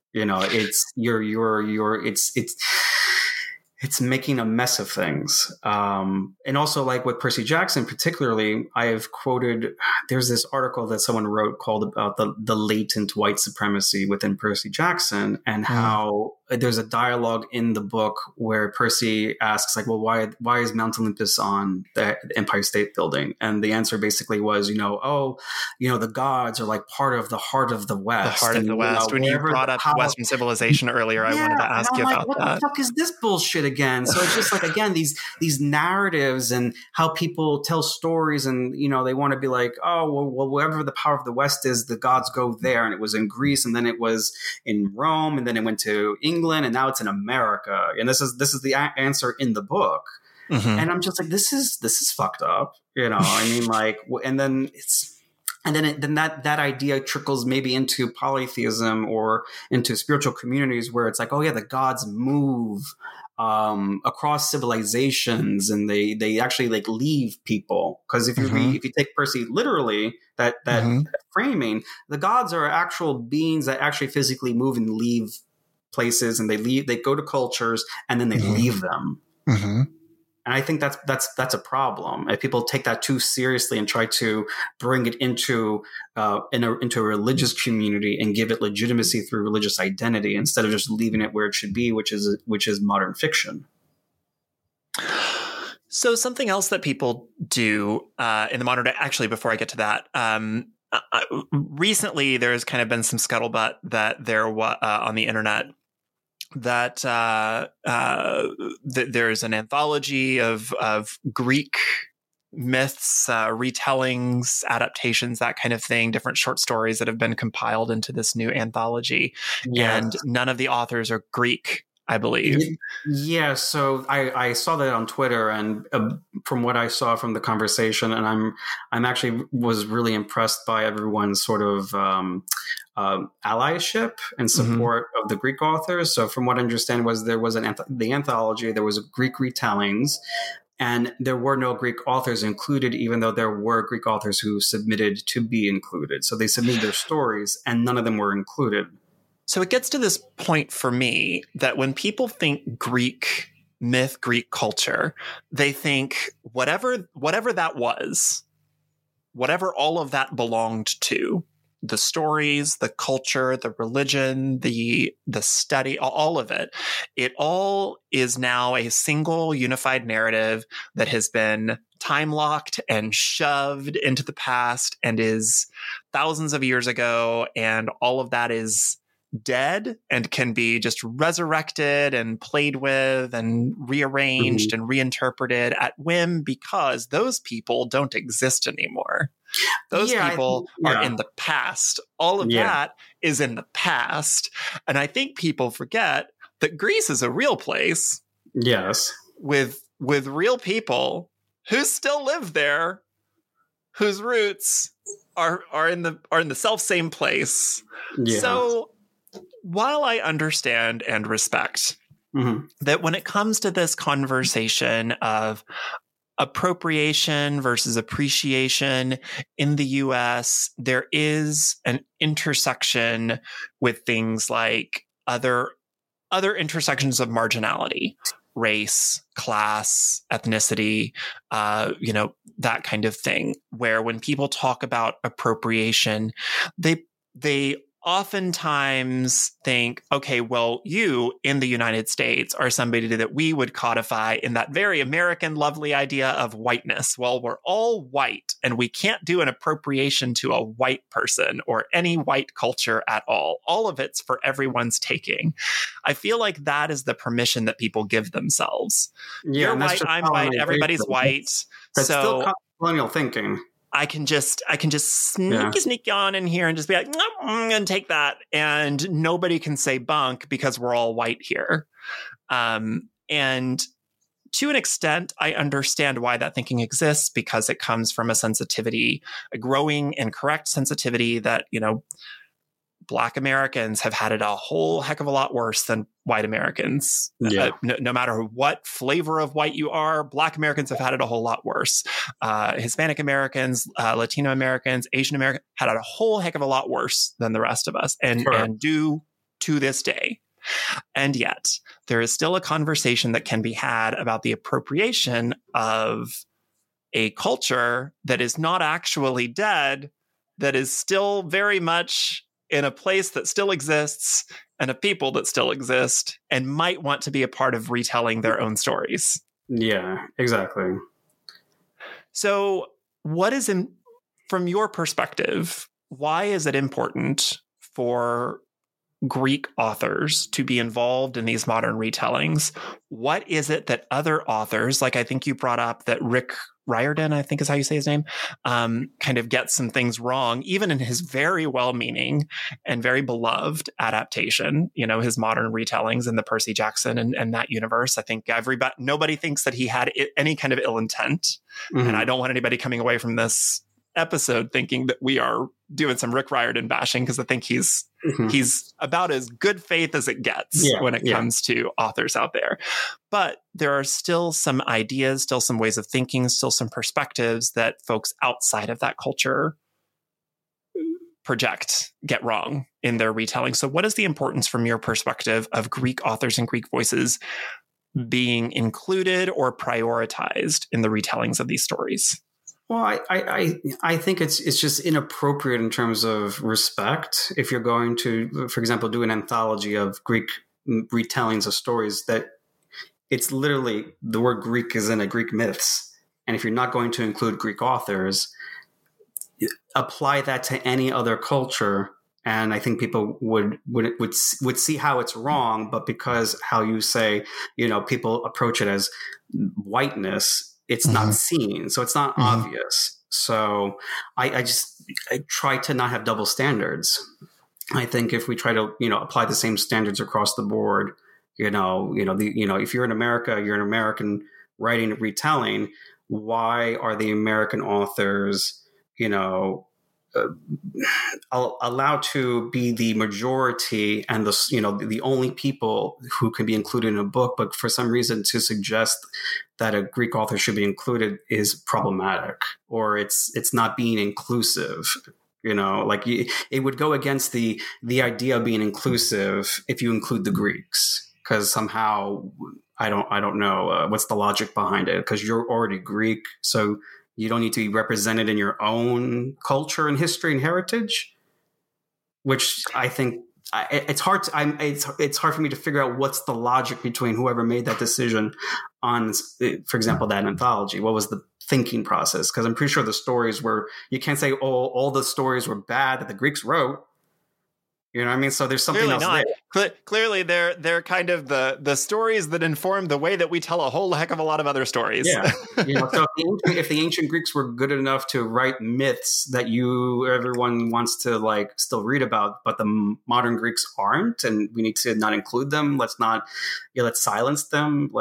It's making a mess of things. And also, like with Percy Jackson particularly, I have quoted, there's this article that someone wrote called about the latent white supremacy within Percy Jackson, and how there's a dialogue in the book where Percy asks, like, well, why is Mount Olympus on the Empire State Building? And the answer basically was, the gods are like part of the heart of the West. The heart of the West. When you brought up Western civilization earlier, I wanted to ask you about what that. What the fuck is this bullshit again? So it's just like, again, these narratives and how people tell stories, and they want to be like, oh, well, wherever the power of the West is, the gods go there. And it was in Greece, and then it was in Rome, and then it went to England, and now it's in America. And this is the answer in the book. Mm-hmm. And I'm just like, this is fucked up. I mean, like, and then that idea trickles maybe into polytheism or into spiritual communities where it's like, oh yeah, the gods move across civilizations, and they actually like leave people. Because if you if you take Percy literally, that framing, the gods are actual beings that actually physically move and leave places, and they go to cultures, and then they leave them. Mm-hmm. And I think that's a problem. If people take that too seriously and try to bring it into a religious community and give it legitimacy through religious identity, instead of just leaving it where it should be, which is modern fiction. So something else that people do in the modern day, actually, before I get to that, recently there's kind of been some scuttlebutt that there on the internet that there's an anthology of Greek myths, retellings, adaptations, that kind of thing, different short stories that have been compiled into this new anthology. Yes. And none of the authors are Greek, I believe. Yeah, so I saw that on Twitter, and from what I saw from the conversation, and I'm actually was really impressed by everyone's sort of allyship and support of the Greek authors. So from what I understand there was the anthology, there was Greek retellings, and there were no Greek authors included, even though there were Greek authors who submitted to be included. So they submitted their stories, and none of them were included. So it gets to this point for me that when people think Greek myth, Greek culture, they think whatever that was, whatever all of that belonged to, the stories, the culture, the religion, the study, all of it, it all is now a single unified narrative that has been time locked and shoved into the past and is thousands of years ago. And all of that is dead and can be just resurrected and played with and rearranged and reinterpreted at whim, because those people don't exist anymore. Those people are in the past. All of that is in the past. And I think people forget that Greece is a real place. Yes. With real people who still live there, whose roots are in the self same place. Yeah. So while I understand and respect that when it comes to this conversation of appropriation versus appreciation in the US, there is an intersection with things like other intersections of marginality, race, class, ethnicity, that kind of thing, where when people talk about appropriation, they oftentimes think, okay, well, you in the United States are somebody that we would codify in that very American lovely idea of whiteness. Well, we're all white, and we can't do an appropriation to a white person or any white culture at all. All of it's for everyone's taking. I feel like that is the permission that people give themselves. Yeah, you're white, I'm white, everybody's white. That's still colonial thinking. I can just sneak on in here and just be like, no, I'm going to take that. And nobody can say bunk because we're all white here. And to an extent, I understand why that thinking exists, because it comes from a sensitivity, a growing and correct sensitivity that, Black Americans have had it a whole heck of a lot worse than white Americans. Yeah. No matter what flavor of white you are, Black Americans have had it a whole lot worse. Hispanic Americans, Latino Americans, Asian Americans had it a whole heck of a lot worse than the rest of us, and do to this day. And yet, there is still a conversation that can be had about the appropriation of a culture that is not actually dead, that is still very much in a place that still exists and of people that still exist and might want to be a part of retelling their own stories. Yeah, exactly. So from your perspective, why is it important for Greek authors to be involved in these modern retellings? What is it that other authors, like I think you brought up that Rick Riordan, I think is how you say his name, kind of gets some things wrong, even in his very well-meaning and very beloved adaptation, his modern retellings in the Percy Jackson and that universe. I think nobody thinks that he had any kind of ill intent. Mm-hmm. And I don't want anybody coming away from this episode thinking that we are doing some Rick Riordan bashing, because I think he's about as good faith as it gets when it comes to authors out there. But there are still some ideas, still some ways of thinking, still some perspectives that folks outside of that culture get wrong in their retelling. So what is the importance from your perspective of Greek authors and Greek voices being included or prioritized in the retellings of these stories? Well, I think it's just inappropriate in terms of respect. If you're going to, for example, do an anthology of Greek retellings of stories, that it's literally the word Greek is in a Greek myths. And if you're not going to include Greek authors, apply that to any other culture. And I think people would see how it's wrong, but because how you say, people approach it as whiteness, it's not seen, so it's not obvious. So I try to not have double standards. I think if we try to apply the same standards across the board, if you're in America, you're an American writing retelling. Why are the American authors allowed to be the majority and the only people who can be included in a book, but for some reason to suggest that a Greek author should be included is problematic, or it's not being inclusive. It would go against the idea of being inclusive if you include the Greeks, because somehow I don't know what's the logic behind it, because you're already Greek, so you don't need to be represented in your own culture and history and heritage, which I think it's hard for me to figure out what's the logic between whoever made that decision on, for example, that anthology. What was the thinking process? Because I'm pretty sure the stories you can't say all the stories were bad that the Greeks wrote. You know what I mean? So there's something else there. Clearly, they're kind of the stories that inform the way that we tell a whole heck of a lot of other stories. Yeah. So if the ancient Greeks were good enough to write myths that everyone wants to still read about, but the modern Greeks aren't, and we need to not include them. Let's silence them.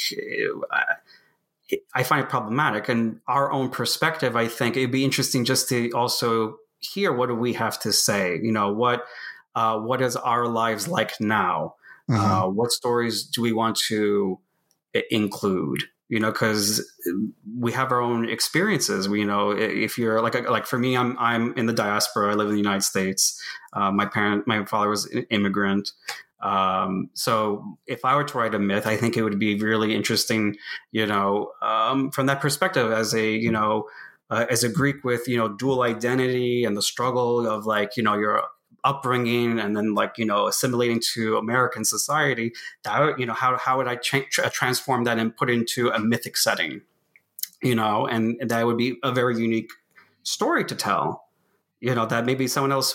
I find it problematic. And our own perspective, I think it'd be interesting just to also hear, what do we have to say? What is our lives like now? What stories do we want to include? Because we have our own experiences. If you're like for me, I'm in the diaspora. I live in the United States. My father was an immigrant. So if I were to write a myth, I think it would be really interesting, from that perspective as a Greek with, dual identity and the struggle of your upbringing and then assimilating to American society, that how would I transform that and put into a mythic setting, and that would be a very unique story to tell, that maybe someone else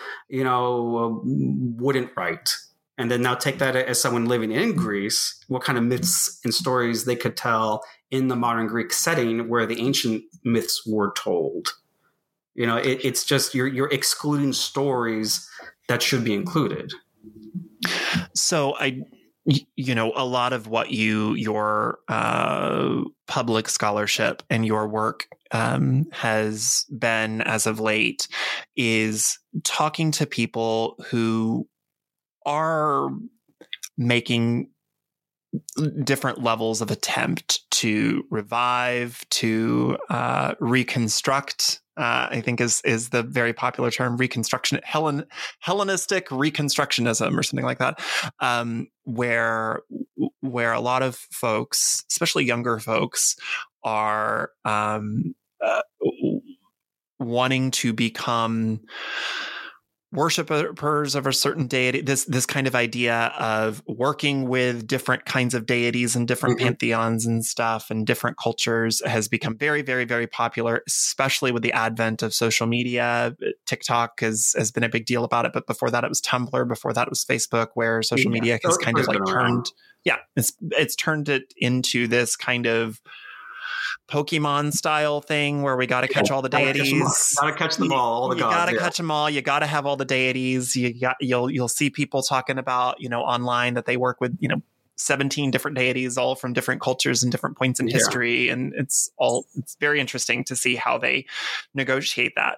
wouldn't write. And then now take that as someone living in Greece, what kind of myths and stories they could tell in the modern Greek setting where the ancient myths were told. It's just you're excluding stories that should be included. So a lot of what your public scholarship and your work has been as of late is talking to people who are making different levels of attempt to revive, to reconstruct. I think is the very popular term, reconstruction, Hellenistic reconstructionism or something like that, where a lot of folks, especially younger folks, are wanting to become worshipers of a certain deity, this kind of idea of working with different kinds of deities and different pantheons and stuff and different cultures has become very, very, very popular, especially with the advent of social media. TikTok has been a big deal about it, but before that it was Tumblr, before that it was Facebook, where social media has kind of like it's turned it into this kind of Pokemon style thing where we got to catch all the deities. Got to catch them all the gods. You got to catch them all. You got to have all the deities. You'll see people talking about, online that they work with, 17 different deities, all from different cultures and different points in history. And it's very interesting to see how they negotiate that.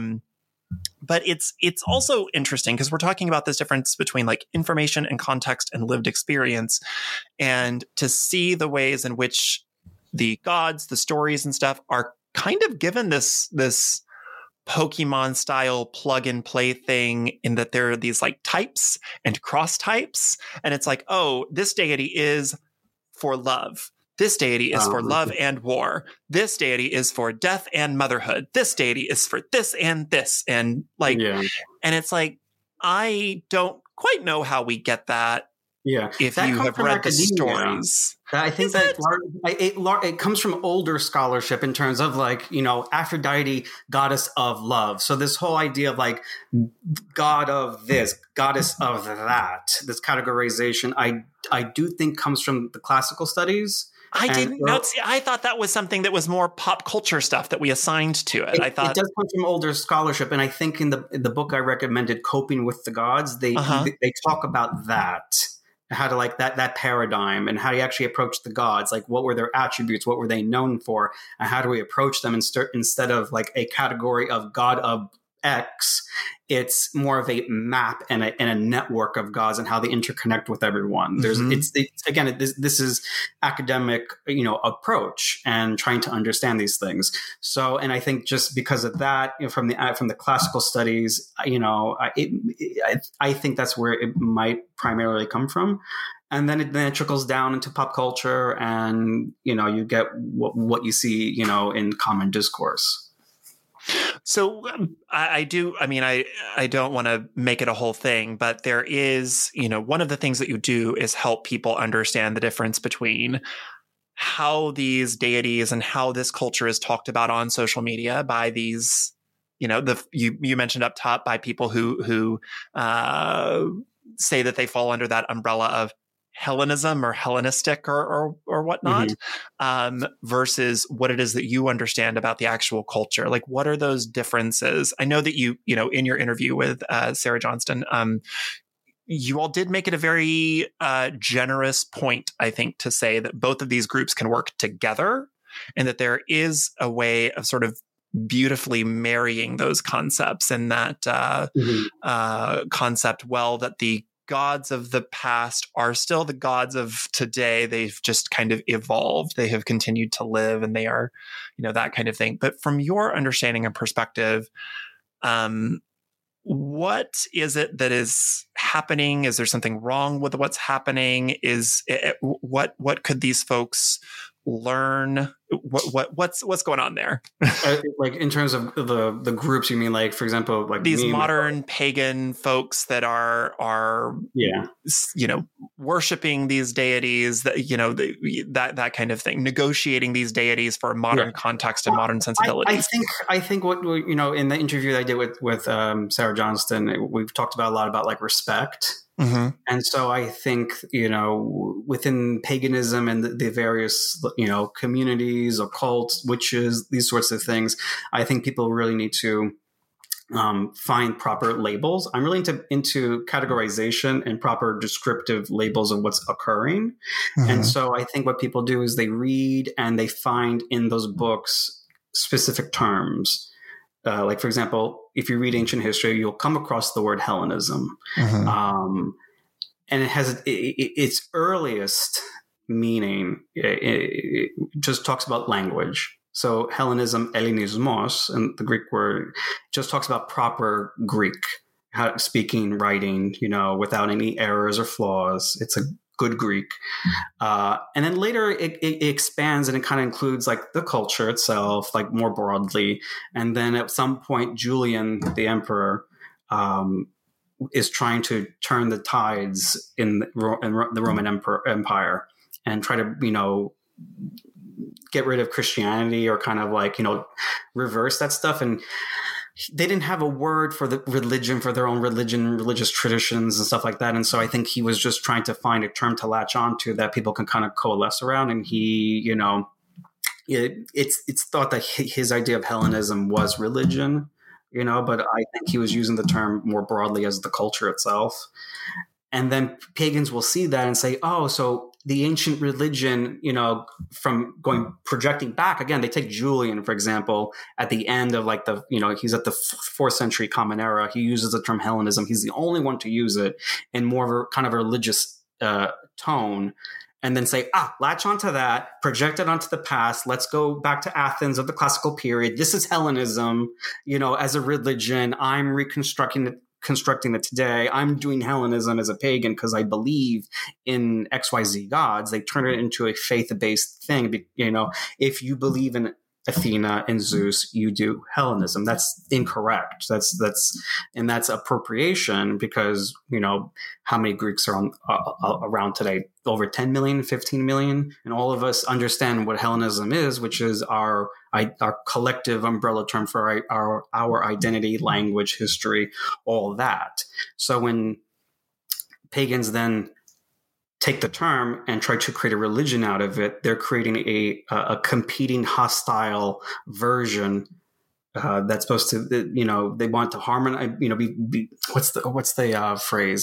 But it's also interesting because we're talking about this difference between like information and context and lived experience, and to see the ways in which the gods, the stories and stuff are kind of given this Pokemon style plug and play thing, in that there are these like types and cross types. And it's like, oh, this deity is for love. This deity is for love and war. This deity is for death and motherhood. This deity is for this and this. And like, and it's like, I don't quite know how we get that. Yeah, if you have read the stories, I think it comes from older scholarship in terms of like, Aphrodite, goddess of love. So this whole idea of like god of this, goddess of that, this categorization, I do think comes from the classical studies. I didn't know. I thought that was something that was more pop culture stuff that we assigned to it. I thought it does come from older scholarship, and I think in the book I recommended, Coping with the Gods, they talk about that. How to like that paradigm, and how do you actually approach the gods? Like, what were their attributes? What were they known for? And how do we approach them instead of like a category of god of X? It's more of a map and a network of gods and how they interconnect with everyone. This is academic, approach and trying to understand these things. So, and I think just because of that, from the classical studies, I think that's where it might primarily come from. And then it trickles down into pop culture, and, you get what you see, in common discourse. So I don't want to make it a whole thing, but there is, one of the things that you do is help people understand the difference between how these deities and how this culture is talked about on social media by these, you mentioned up top, by people who say that they fall under that umbrella of Hellenism or Hellenistic or whatnot, versus what it is that you understand about the actual culture. Like, what are those differences? I know that you in your interview with Sarah Johnston, you all did make it a very generous point, I think, to say that both of these groups can work together, and that there is a way of sort of beautifully marrying those concepts, and that concept, that the gods of the past are still the gods of today. They've just kind of evolved. They have continued to live, and they are, that kind of thing. But from your understanding and perspective, what is it that is happening? Is there something wrong with what's happening? What could these folks learn? What's going on there? Like, in terms of the groups, you mean, like, for example, like these modern pagan folks that are worshiping these deities, that that kind of thing, negotiating these deities for a modern context and modern sensibilities. I think what in the interview that I did with Sarah Johnston, we've talked about a lot about like respect. And so I think, within paganism and the various, communities or cults, witches, these sorts of things, I think people really need to find proper labels. I'm really into categorization and proper descriptive labels of what's occurring. And so I think what people do is they read and they find in those books specific terms. Like, for example, if you read ancient history, you'll come across the word Hellenism. And it has its earliest meaning. It just talks about language. So Hellenism, Hellenismos, and the Greek word, just talks about proper Greek, speaking, writing, without any errors or flaws. It's a good Greek. And then later it expands, and it kind of includes like the culture itself, like more broadly. And then at some point, Julian, the emperor, is trying to turn the tides in the Roman Empire and try to, get rid of Christianity or kind of like, reverse that stuff. And they didn't have a word for the religion, for their own religion, religious traditions and stuff like that. And so I think he was just trying to find a term to latch onto that people can kind of coalesce around. And he, it's thought that his idea of Hellenism was religion, but I think he was using the term more broadly as the culture itself. And then pagans will see that and say, oh, so the ancient religion, from projecting back again, they take Julian, for example, at the end of like he's at the 4th century Common Era. He uses the term Hellenism. He's the only one to use it in more of a kind of a religious tone. And then say, latch onto that, project it onto the past. Let's go back to Athens of the classical period. This is Hellenism, as a religion. I'm reconstructing it today. I'm doing Hellenism as a pagan because I believe in XYZ gods. They turn it into a faith-based thing. If you believe in Athena and Zeus, you do Hellenism. That's incorrect. That's appropriation because, how many Greeks are around today? Over 10 million, 15 million. And all of us understand what Hellenism is, which is our collective umbrella term for our identity, language, history, all that. So when pagans then take the term and try to create a religion out of it, they're creating a competing, hostile version that's supposed to, they want to harmonize. What's the phrase?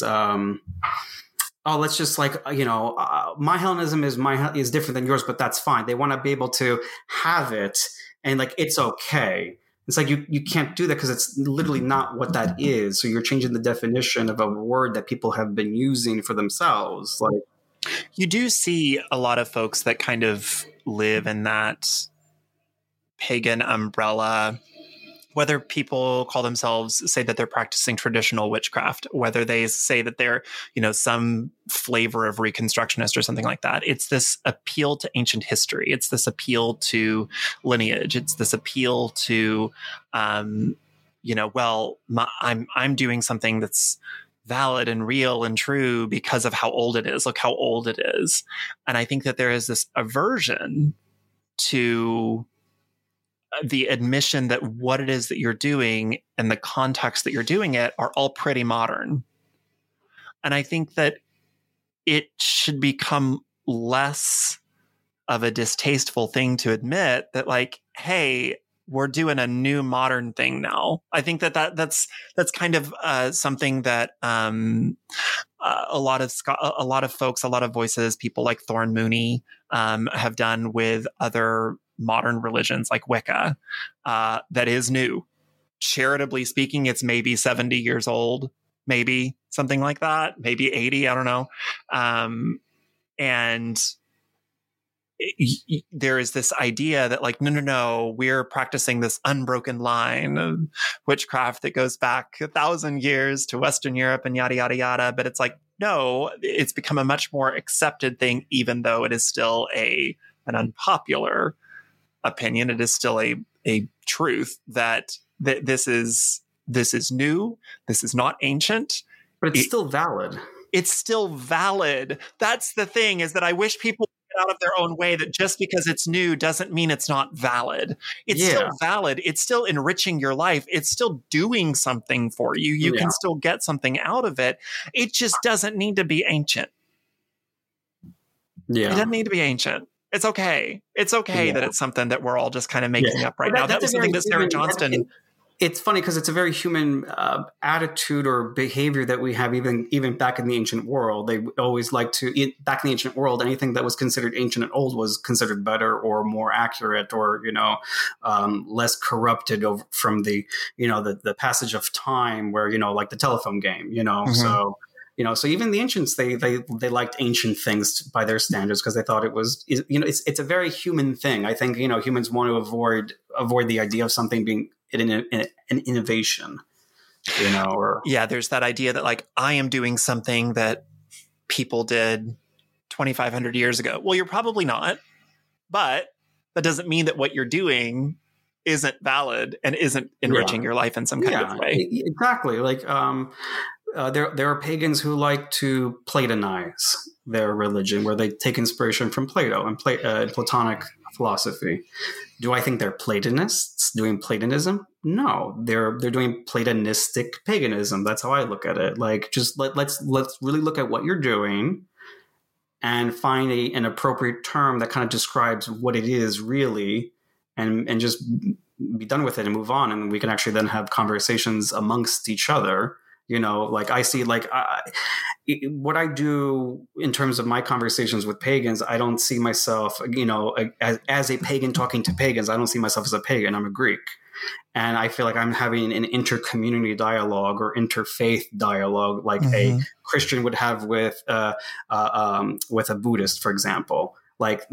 Let's just like my Hellenism is different than yours, but that's fine. They want to be able to have it, and like it's okay. It's like you can't do that because it's literally not what that is. So you're changing the definition of a word that people have been using for themselves. Like you do see a lot of folks that kind of live in that pagan umbrella, whether people call themselves, say that they're practicing traditional witchcraft, whether they say that they're, some flavor of Reconstructionist or something like that. It's this appeal to ancient history. It's this appeal to lineage. It's this appeal to, I'm doing something that's valid and real and true because of how old it is. Look how old it is. And I think that there is this aversion to the admission that what it is that you're doing and the context that you're doing it are all pretty modern. And I think that it should become less of a distasteful thing to admit that, like, hey, we're doing a new modern thing now. I think that's kind of something that a lot of folks, a lot of voices, people like Thorne Mooney have done with other modern religions like Wicca, that is new. Charitably speaking, it's maybe 70 years old, maybe something like that, maybe 80, I don't know. And there is this idea that like, no, we're practicing this unbroken line of witchcraft that goes back 1,000 years to Western Europe and yada, yada, yada. But it's like, no, it's become a much more accepted thing, even though it is still an unpopular opinion. It is still a truth that this is new. This is not ancient, but it's still valid. It's still valid. That's the thing, is that I wish people would get out of their own way that just because it's new doesn't mean it's not valid. It's still valid. It's still enriching your life. It's still doing something for you. You can still get something out of it. It just doesn't need to be ancient. Yeah. It doesn't need to be ancient. It's okay. It's okay that it's something that we're all just kind of making up right now. That was something that Sarah Johnston... It's funny because it's a very human attitude or behavior that we have even back in the ancient world. They always like to, back in the ancient world, anything that was considered ancient and old was considered better or more accurate or, less corrupted from the passage of time where, like the telephone game, so... so even the ancients, they liked ancient things by their standards because they thought it was, it's a very human thing. I think, humans want to avoid the idea of something being an innovation, or. Yeah, there's that idea that like, I am doing something that people did 2,500 years ago. Well, you're probably not, but that doesn't mean that what you're doing isn't valid and isn't enriching your life in some kind of way. Exactly. Like there are pagans who like to Platonize their religion, where they take inspiration from Plato and Platonic philosophy. Do I think they're Platonists doing Platonism? No, they're doing Platonistic paganism. That's how I look at it. Like, just let's really look at what you're doing and find an appropriate term that kind of describes what it is really, and just be done with it and move on. And we can actually then have conversations amongst each other. You know, like I see, like what I do in terms of my conversations with pagans, I don't see myself, you know, as a pagan talking to pagans. I don't see myself as a pagan. I'm a Greek. And I feel like I'm having an inter-community dialogue or interfaith dialogue, like a Christian would have with a Buddhist, for example. Like,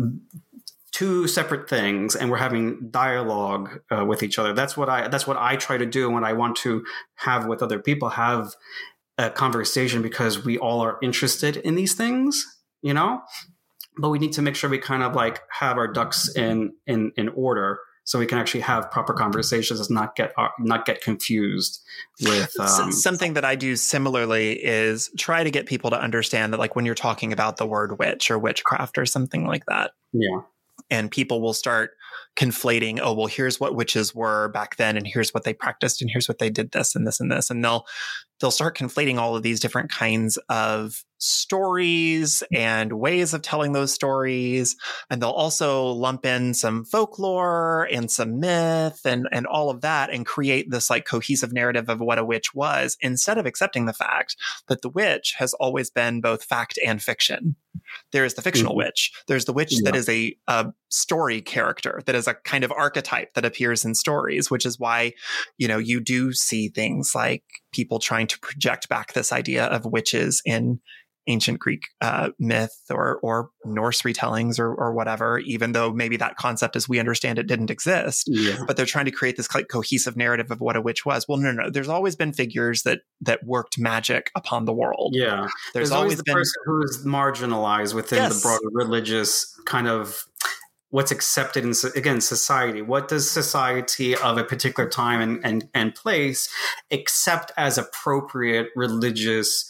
two separate things, and we're having dialogue with each other. That's what I try to do when I want to have with other people, have a conversation, because we all are interested in these things, you know. But we need to make sure we kind of like have our ducks in order, so we can actually have proper conversations and not get confused with something that I do similarly is try to get people to understand that, like, when you're talking about the word witch or witchcraft or something like that. Yeah. And people will start conflating, oh, well, here's what witches were back then, and here's what they practiced, and here's what they did this and this and this. And they'll start conflating all of these different kinds of stories and ways of telling those stories. And they'll also lump in some folklore and some myth and all of that, and create this like cohesive narrative of what a witch was, instead of accepting the fact that the witch has always been both fact and fiction. There is the fictional witch. There's the witch that is a story character, that is a kind of archetype that appears in stories, which is why, you know, you do see things like people trying to project back this idea of witches in ancient Greek myth or Norse retellings or whatever, even though maybe that concept as we understand it didn't exist. Yeah. But they're trying to create this like cohesive narrative of what a witch was. Well, no. There's always been figures that worked magic upon the world. Yeah. There's always the person who is marginalized within the broader religious kind of what's accepted in, again, society. What does society of a particular time and place accept as appropriate religious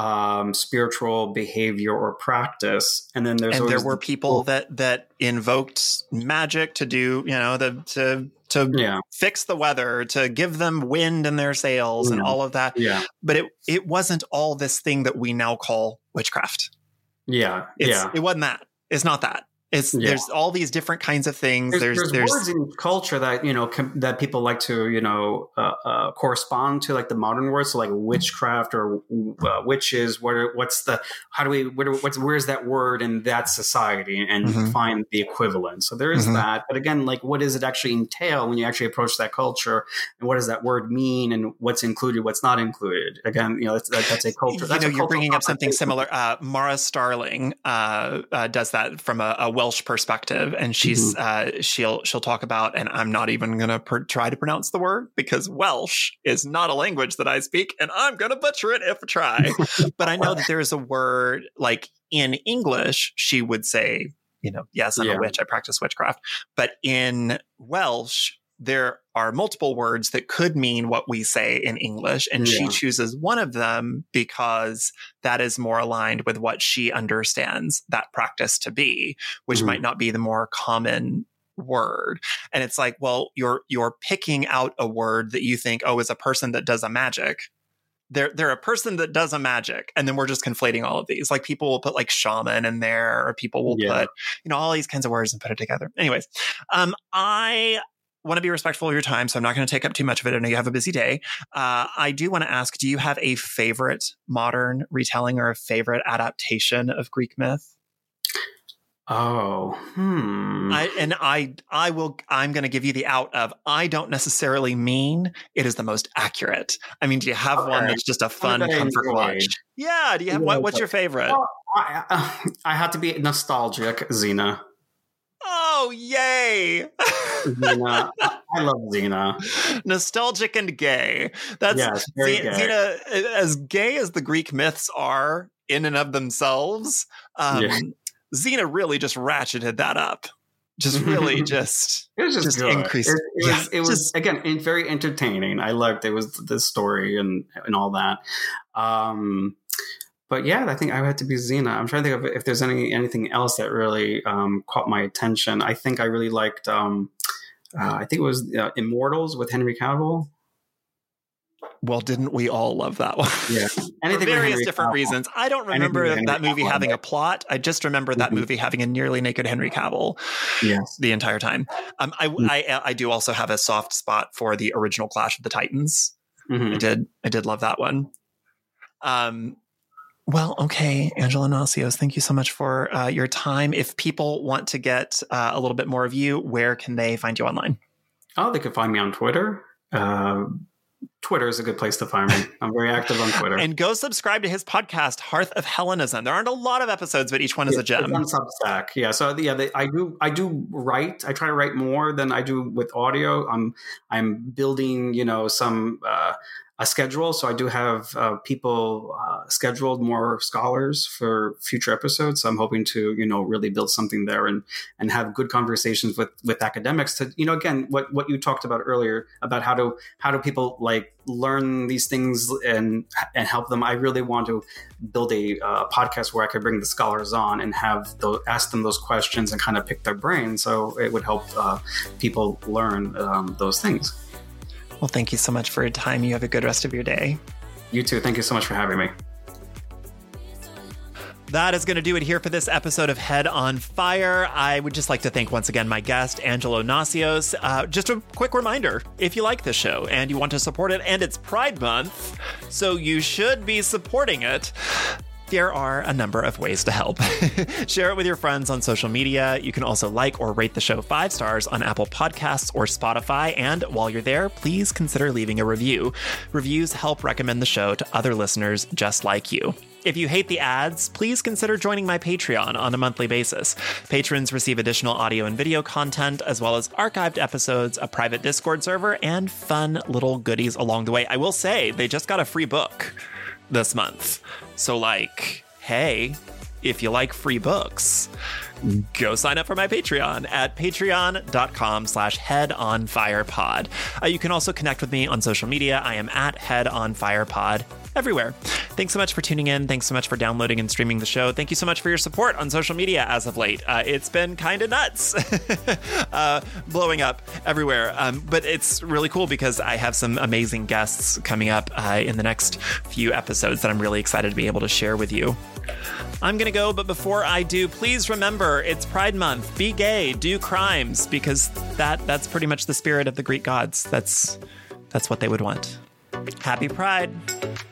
spiritual behavior or practice? And then there were people that invoked magic to do, you know, to fix the weather, to give them wind in their sails and all of that. Yeah. But it wasn't all this thing that we now call witchcraft. Yeah. It wasn't that. It's not that. There's all these different kinds of things. There's words in culture that, you know, that people like to, you know, correspond to, like the modern words, so like witchcraft or witches. Where's that word in that society, and find the equivalent. So there is that. But again, like, what does it actually entail when you actually approach that culture, and what does that word mean, and what's included, what's not included? Again, you know, that's a culture. You're bringing up something similar. Mara Starling does that from a Welsh perspective, and she's she'll talk about, and I'm not even going to try to pronounce the word, because Welsh is not a language that I speak, and I'm going to butcher it if I try. But I know that there is a word, like in English, she would say, you know, yes, I'm a witch, I practice witchcraft. But in Welsh, there are multiple words that could mean what we say in English, and she chooses one of them because that is more aligned with what she understands that practice to be, which might not be the more common word. And it's like, well, you're picking out a word that you think, oh, is a person that does a magic. They're a person that does a magic, and then we're just conflating all of these. Like, people will put like shaman in there, or people will put, you know, all these kinds of words and put it together. Anyways, I want to be respectful of your time, so I'm not going to take up too much of it. I know you have a busy day. I do want to ask, do you have a favorite modern retelling or a favorite adaptation of Greek myth? Oh, I'm going to give you the out of, I don't necessarily mean it is the most accurate. I mean, do you have one that's just a fun comfort watch? Yeah. Do you have what's your favorite? Well, I have to be nostalgic. Xena. Oh, yay. Xena. I love Xena. Nostalgic and gay. That's very gay. Xena, as gay as the Greek myths are in and of themselves, Xena really just ratcheted that up. just really just it was just good. increased. It was again very entertaining. I loved it. Was the story and all that. But yeah, I think I had to be Xena. I'm trying to think of if there's anything else that really caught my attention. I think I really liked. I think it was Immortals with Henry Cavill. Well, didn't we all love that one? Yeah. For various different reasons. I don't remember that movie having a plot. I just remember that movie having a nearly naked Henry Cavill the entire time. I do also have a soft spot for the original Clash of the Titans. Mm-hmm. I did love that one. Well, okay, Angela Nasios, thank you so much for your time. If people want to get a little bit more of you, where can they find you online? Oh, they can find me on Twitter. Twitter is a good place to find me. I'm very active on Twitter. And go subscribe to his podcast, Hearth of Hellenism. There aren't a lot of episodes, but each one is a gem. It's on Substack. Yeah. So I do write. I try to write more than I do with audio. I'm building, some a schedule. So I do have people scheduled, more scholars for future episodes. So I'm hoping to, really build something there and have good conversations with academics to, again, what you talked about earlier about how do people like learn these things and help them. I really want to build a podcast where I could bring the scholars on and ask them those questions and kind of pick their brain. So it would help people learn those things. Well, thank you so much for your time. You have a good rest of your day. You too. Thank you so much for having me. That is going to do it here for this episode of Head on Fire. I would just like to thank once again my guest, Angelo Nasios. Just a quick reminder, if you like this show and you want to support it, and it's Pride Month, so you should be supporting it, there are a number of ways to help. Share it with your friends on social media. You can also like or rate the show 5 stars on Apple Podcasts or Spotify. And while you're there, please consider leaving a review. Reviews help recommend the show to other listeners just like you. If you hate the ads, please consider joining my Patreon on a monthly basis. Patrons receive additional audio and video content, as well as archived episodes, a private Discord server, and fun little goodies along the way. I will say, they just got a free book this month. So hey, if you like free books, go sign up for my Patreon at patreon.com/headonfirepod. You can also connect with me on social media. I am at headonfirepod everywhere. Thanks so much for tuning in. Thanks so much for downloading and streaming the show. Thank you so much for your support on social media as of late. It's been kind of nuts, blowing up everywhere. But it's really cool because I have some amazing guests coming up in the next few episodes that I'm really excited to be able to share with you. I'm going to go, but before I do, please remember it's Pride Month. Be gay, do crimes, because that's pretty much the spirit of the Greek gods. That's what they would want. Happy Pride.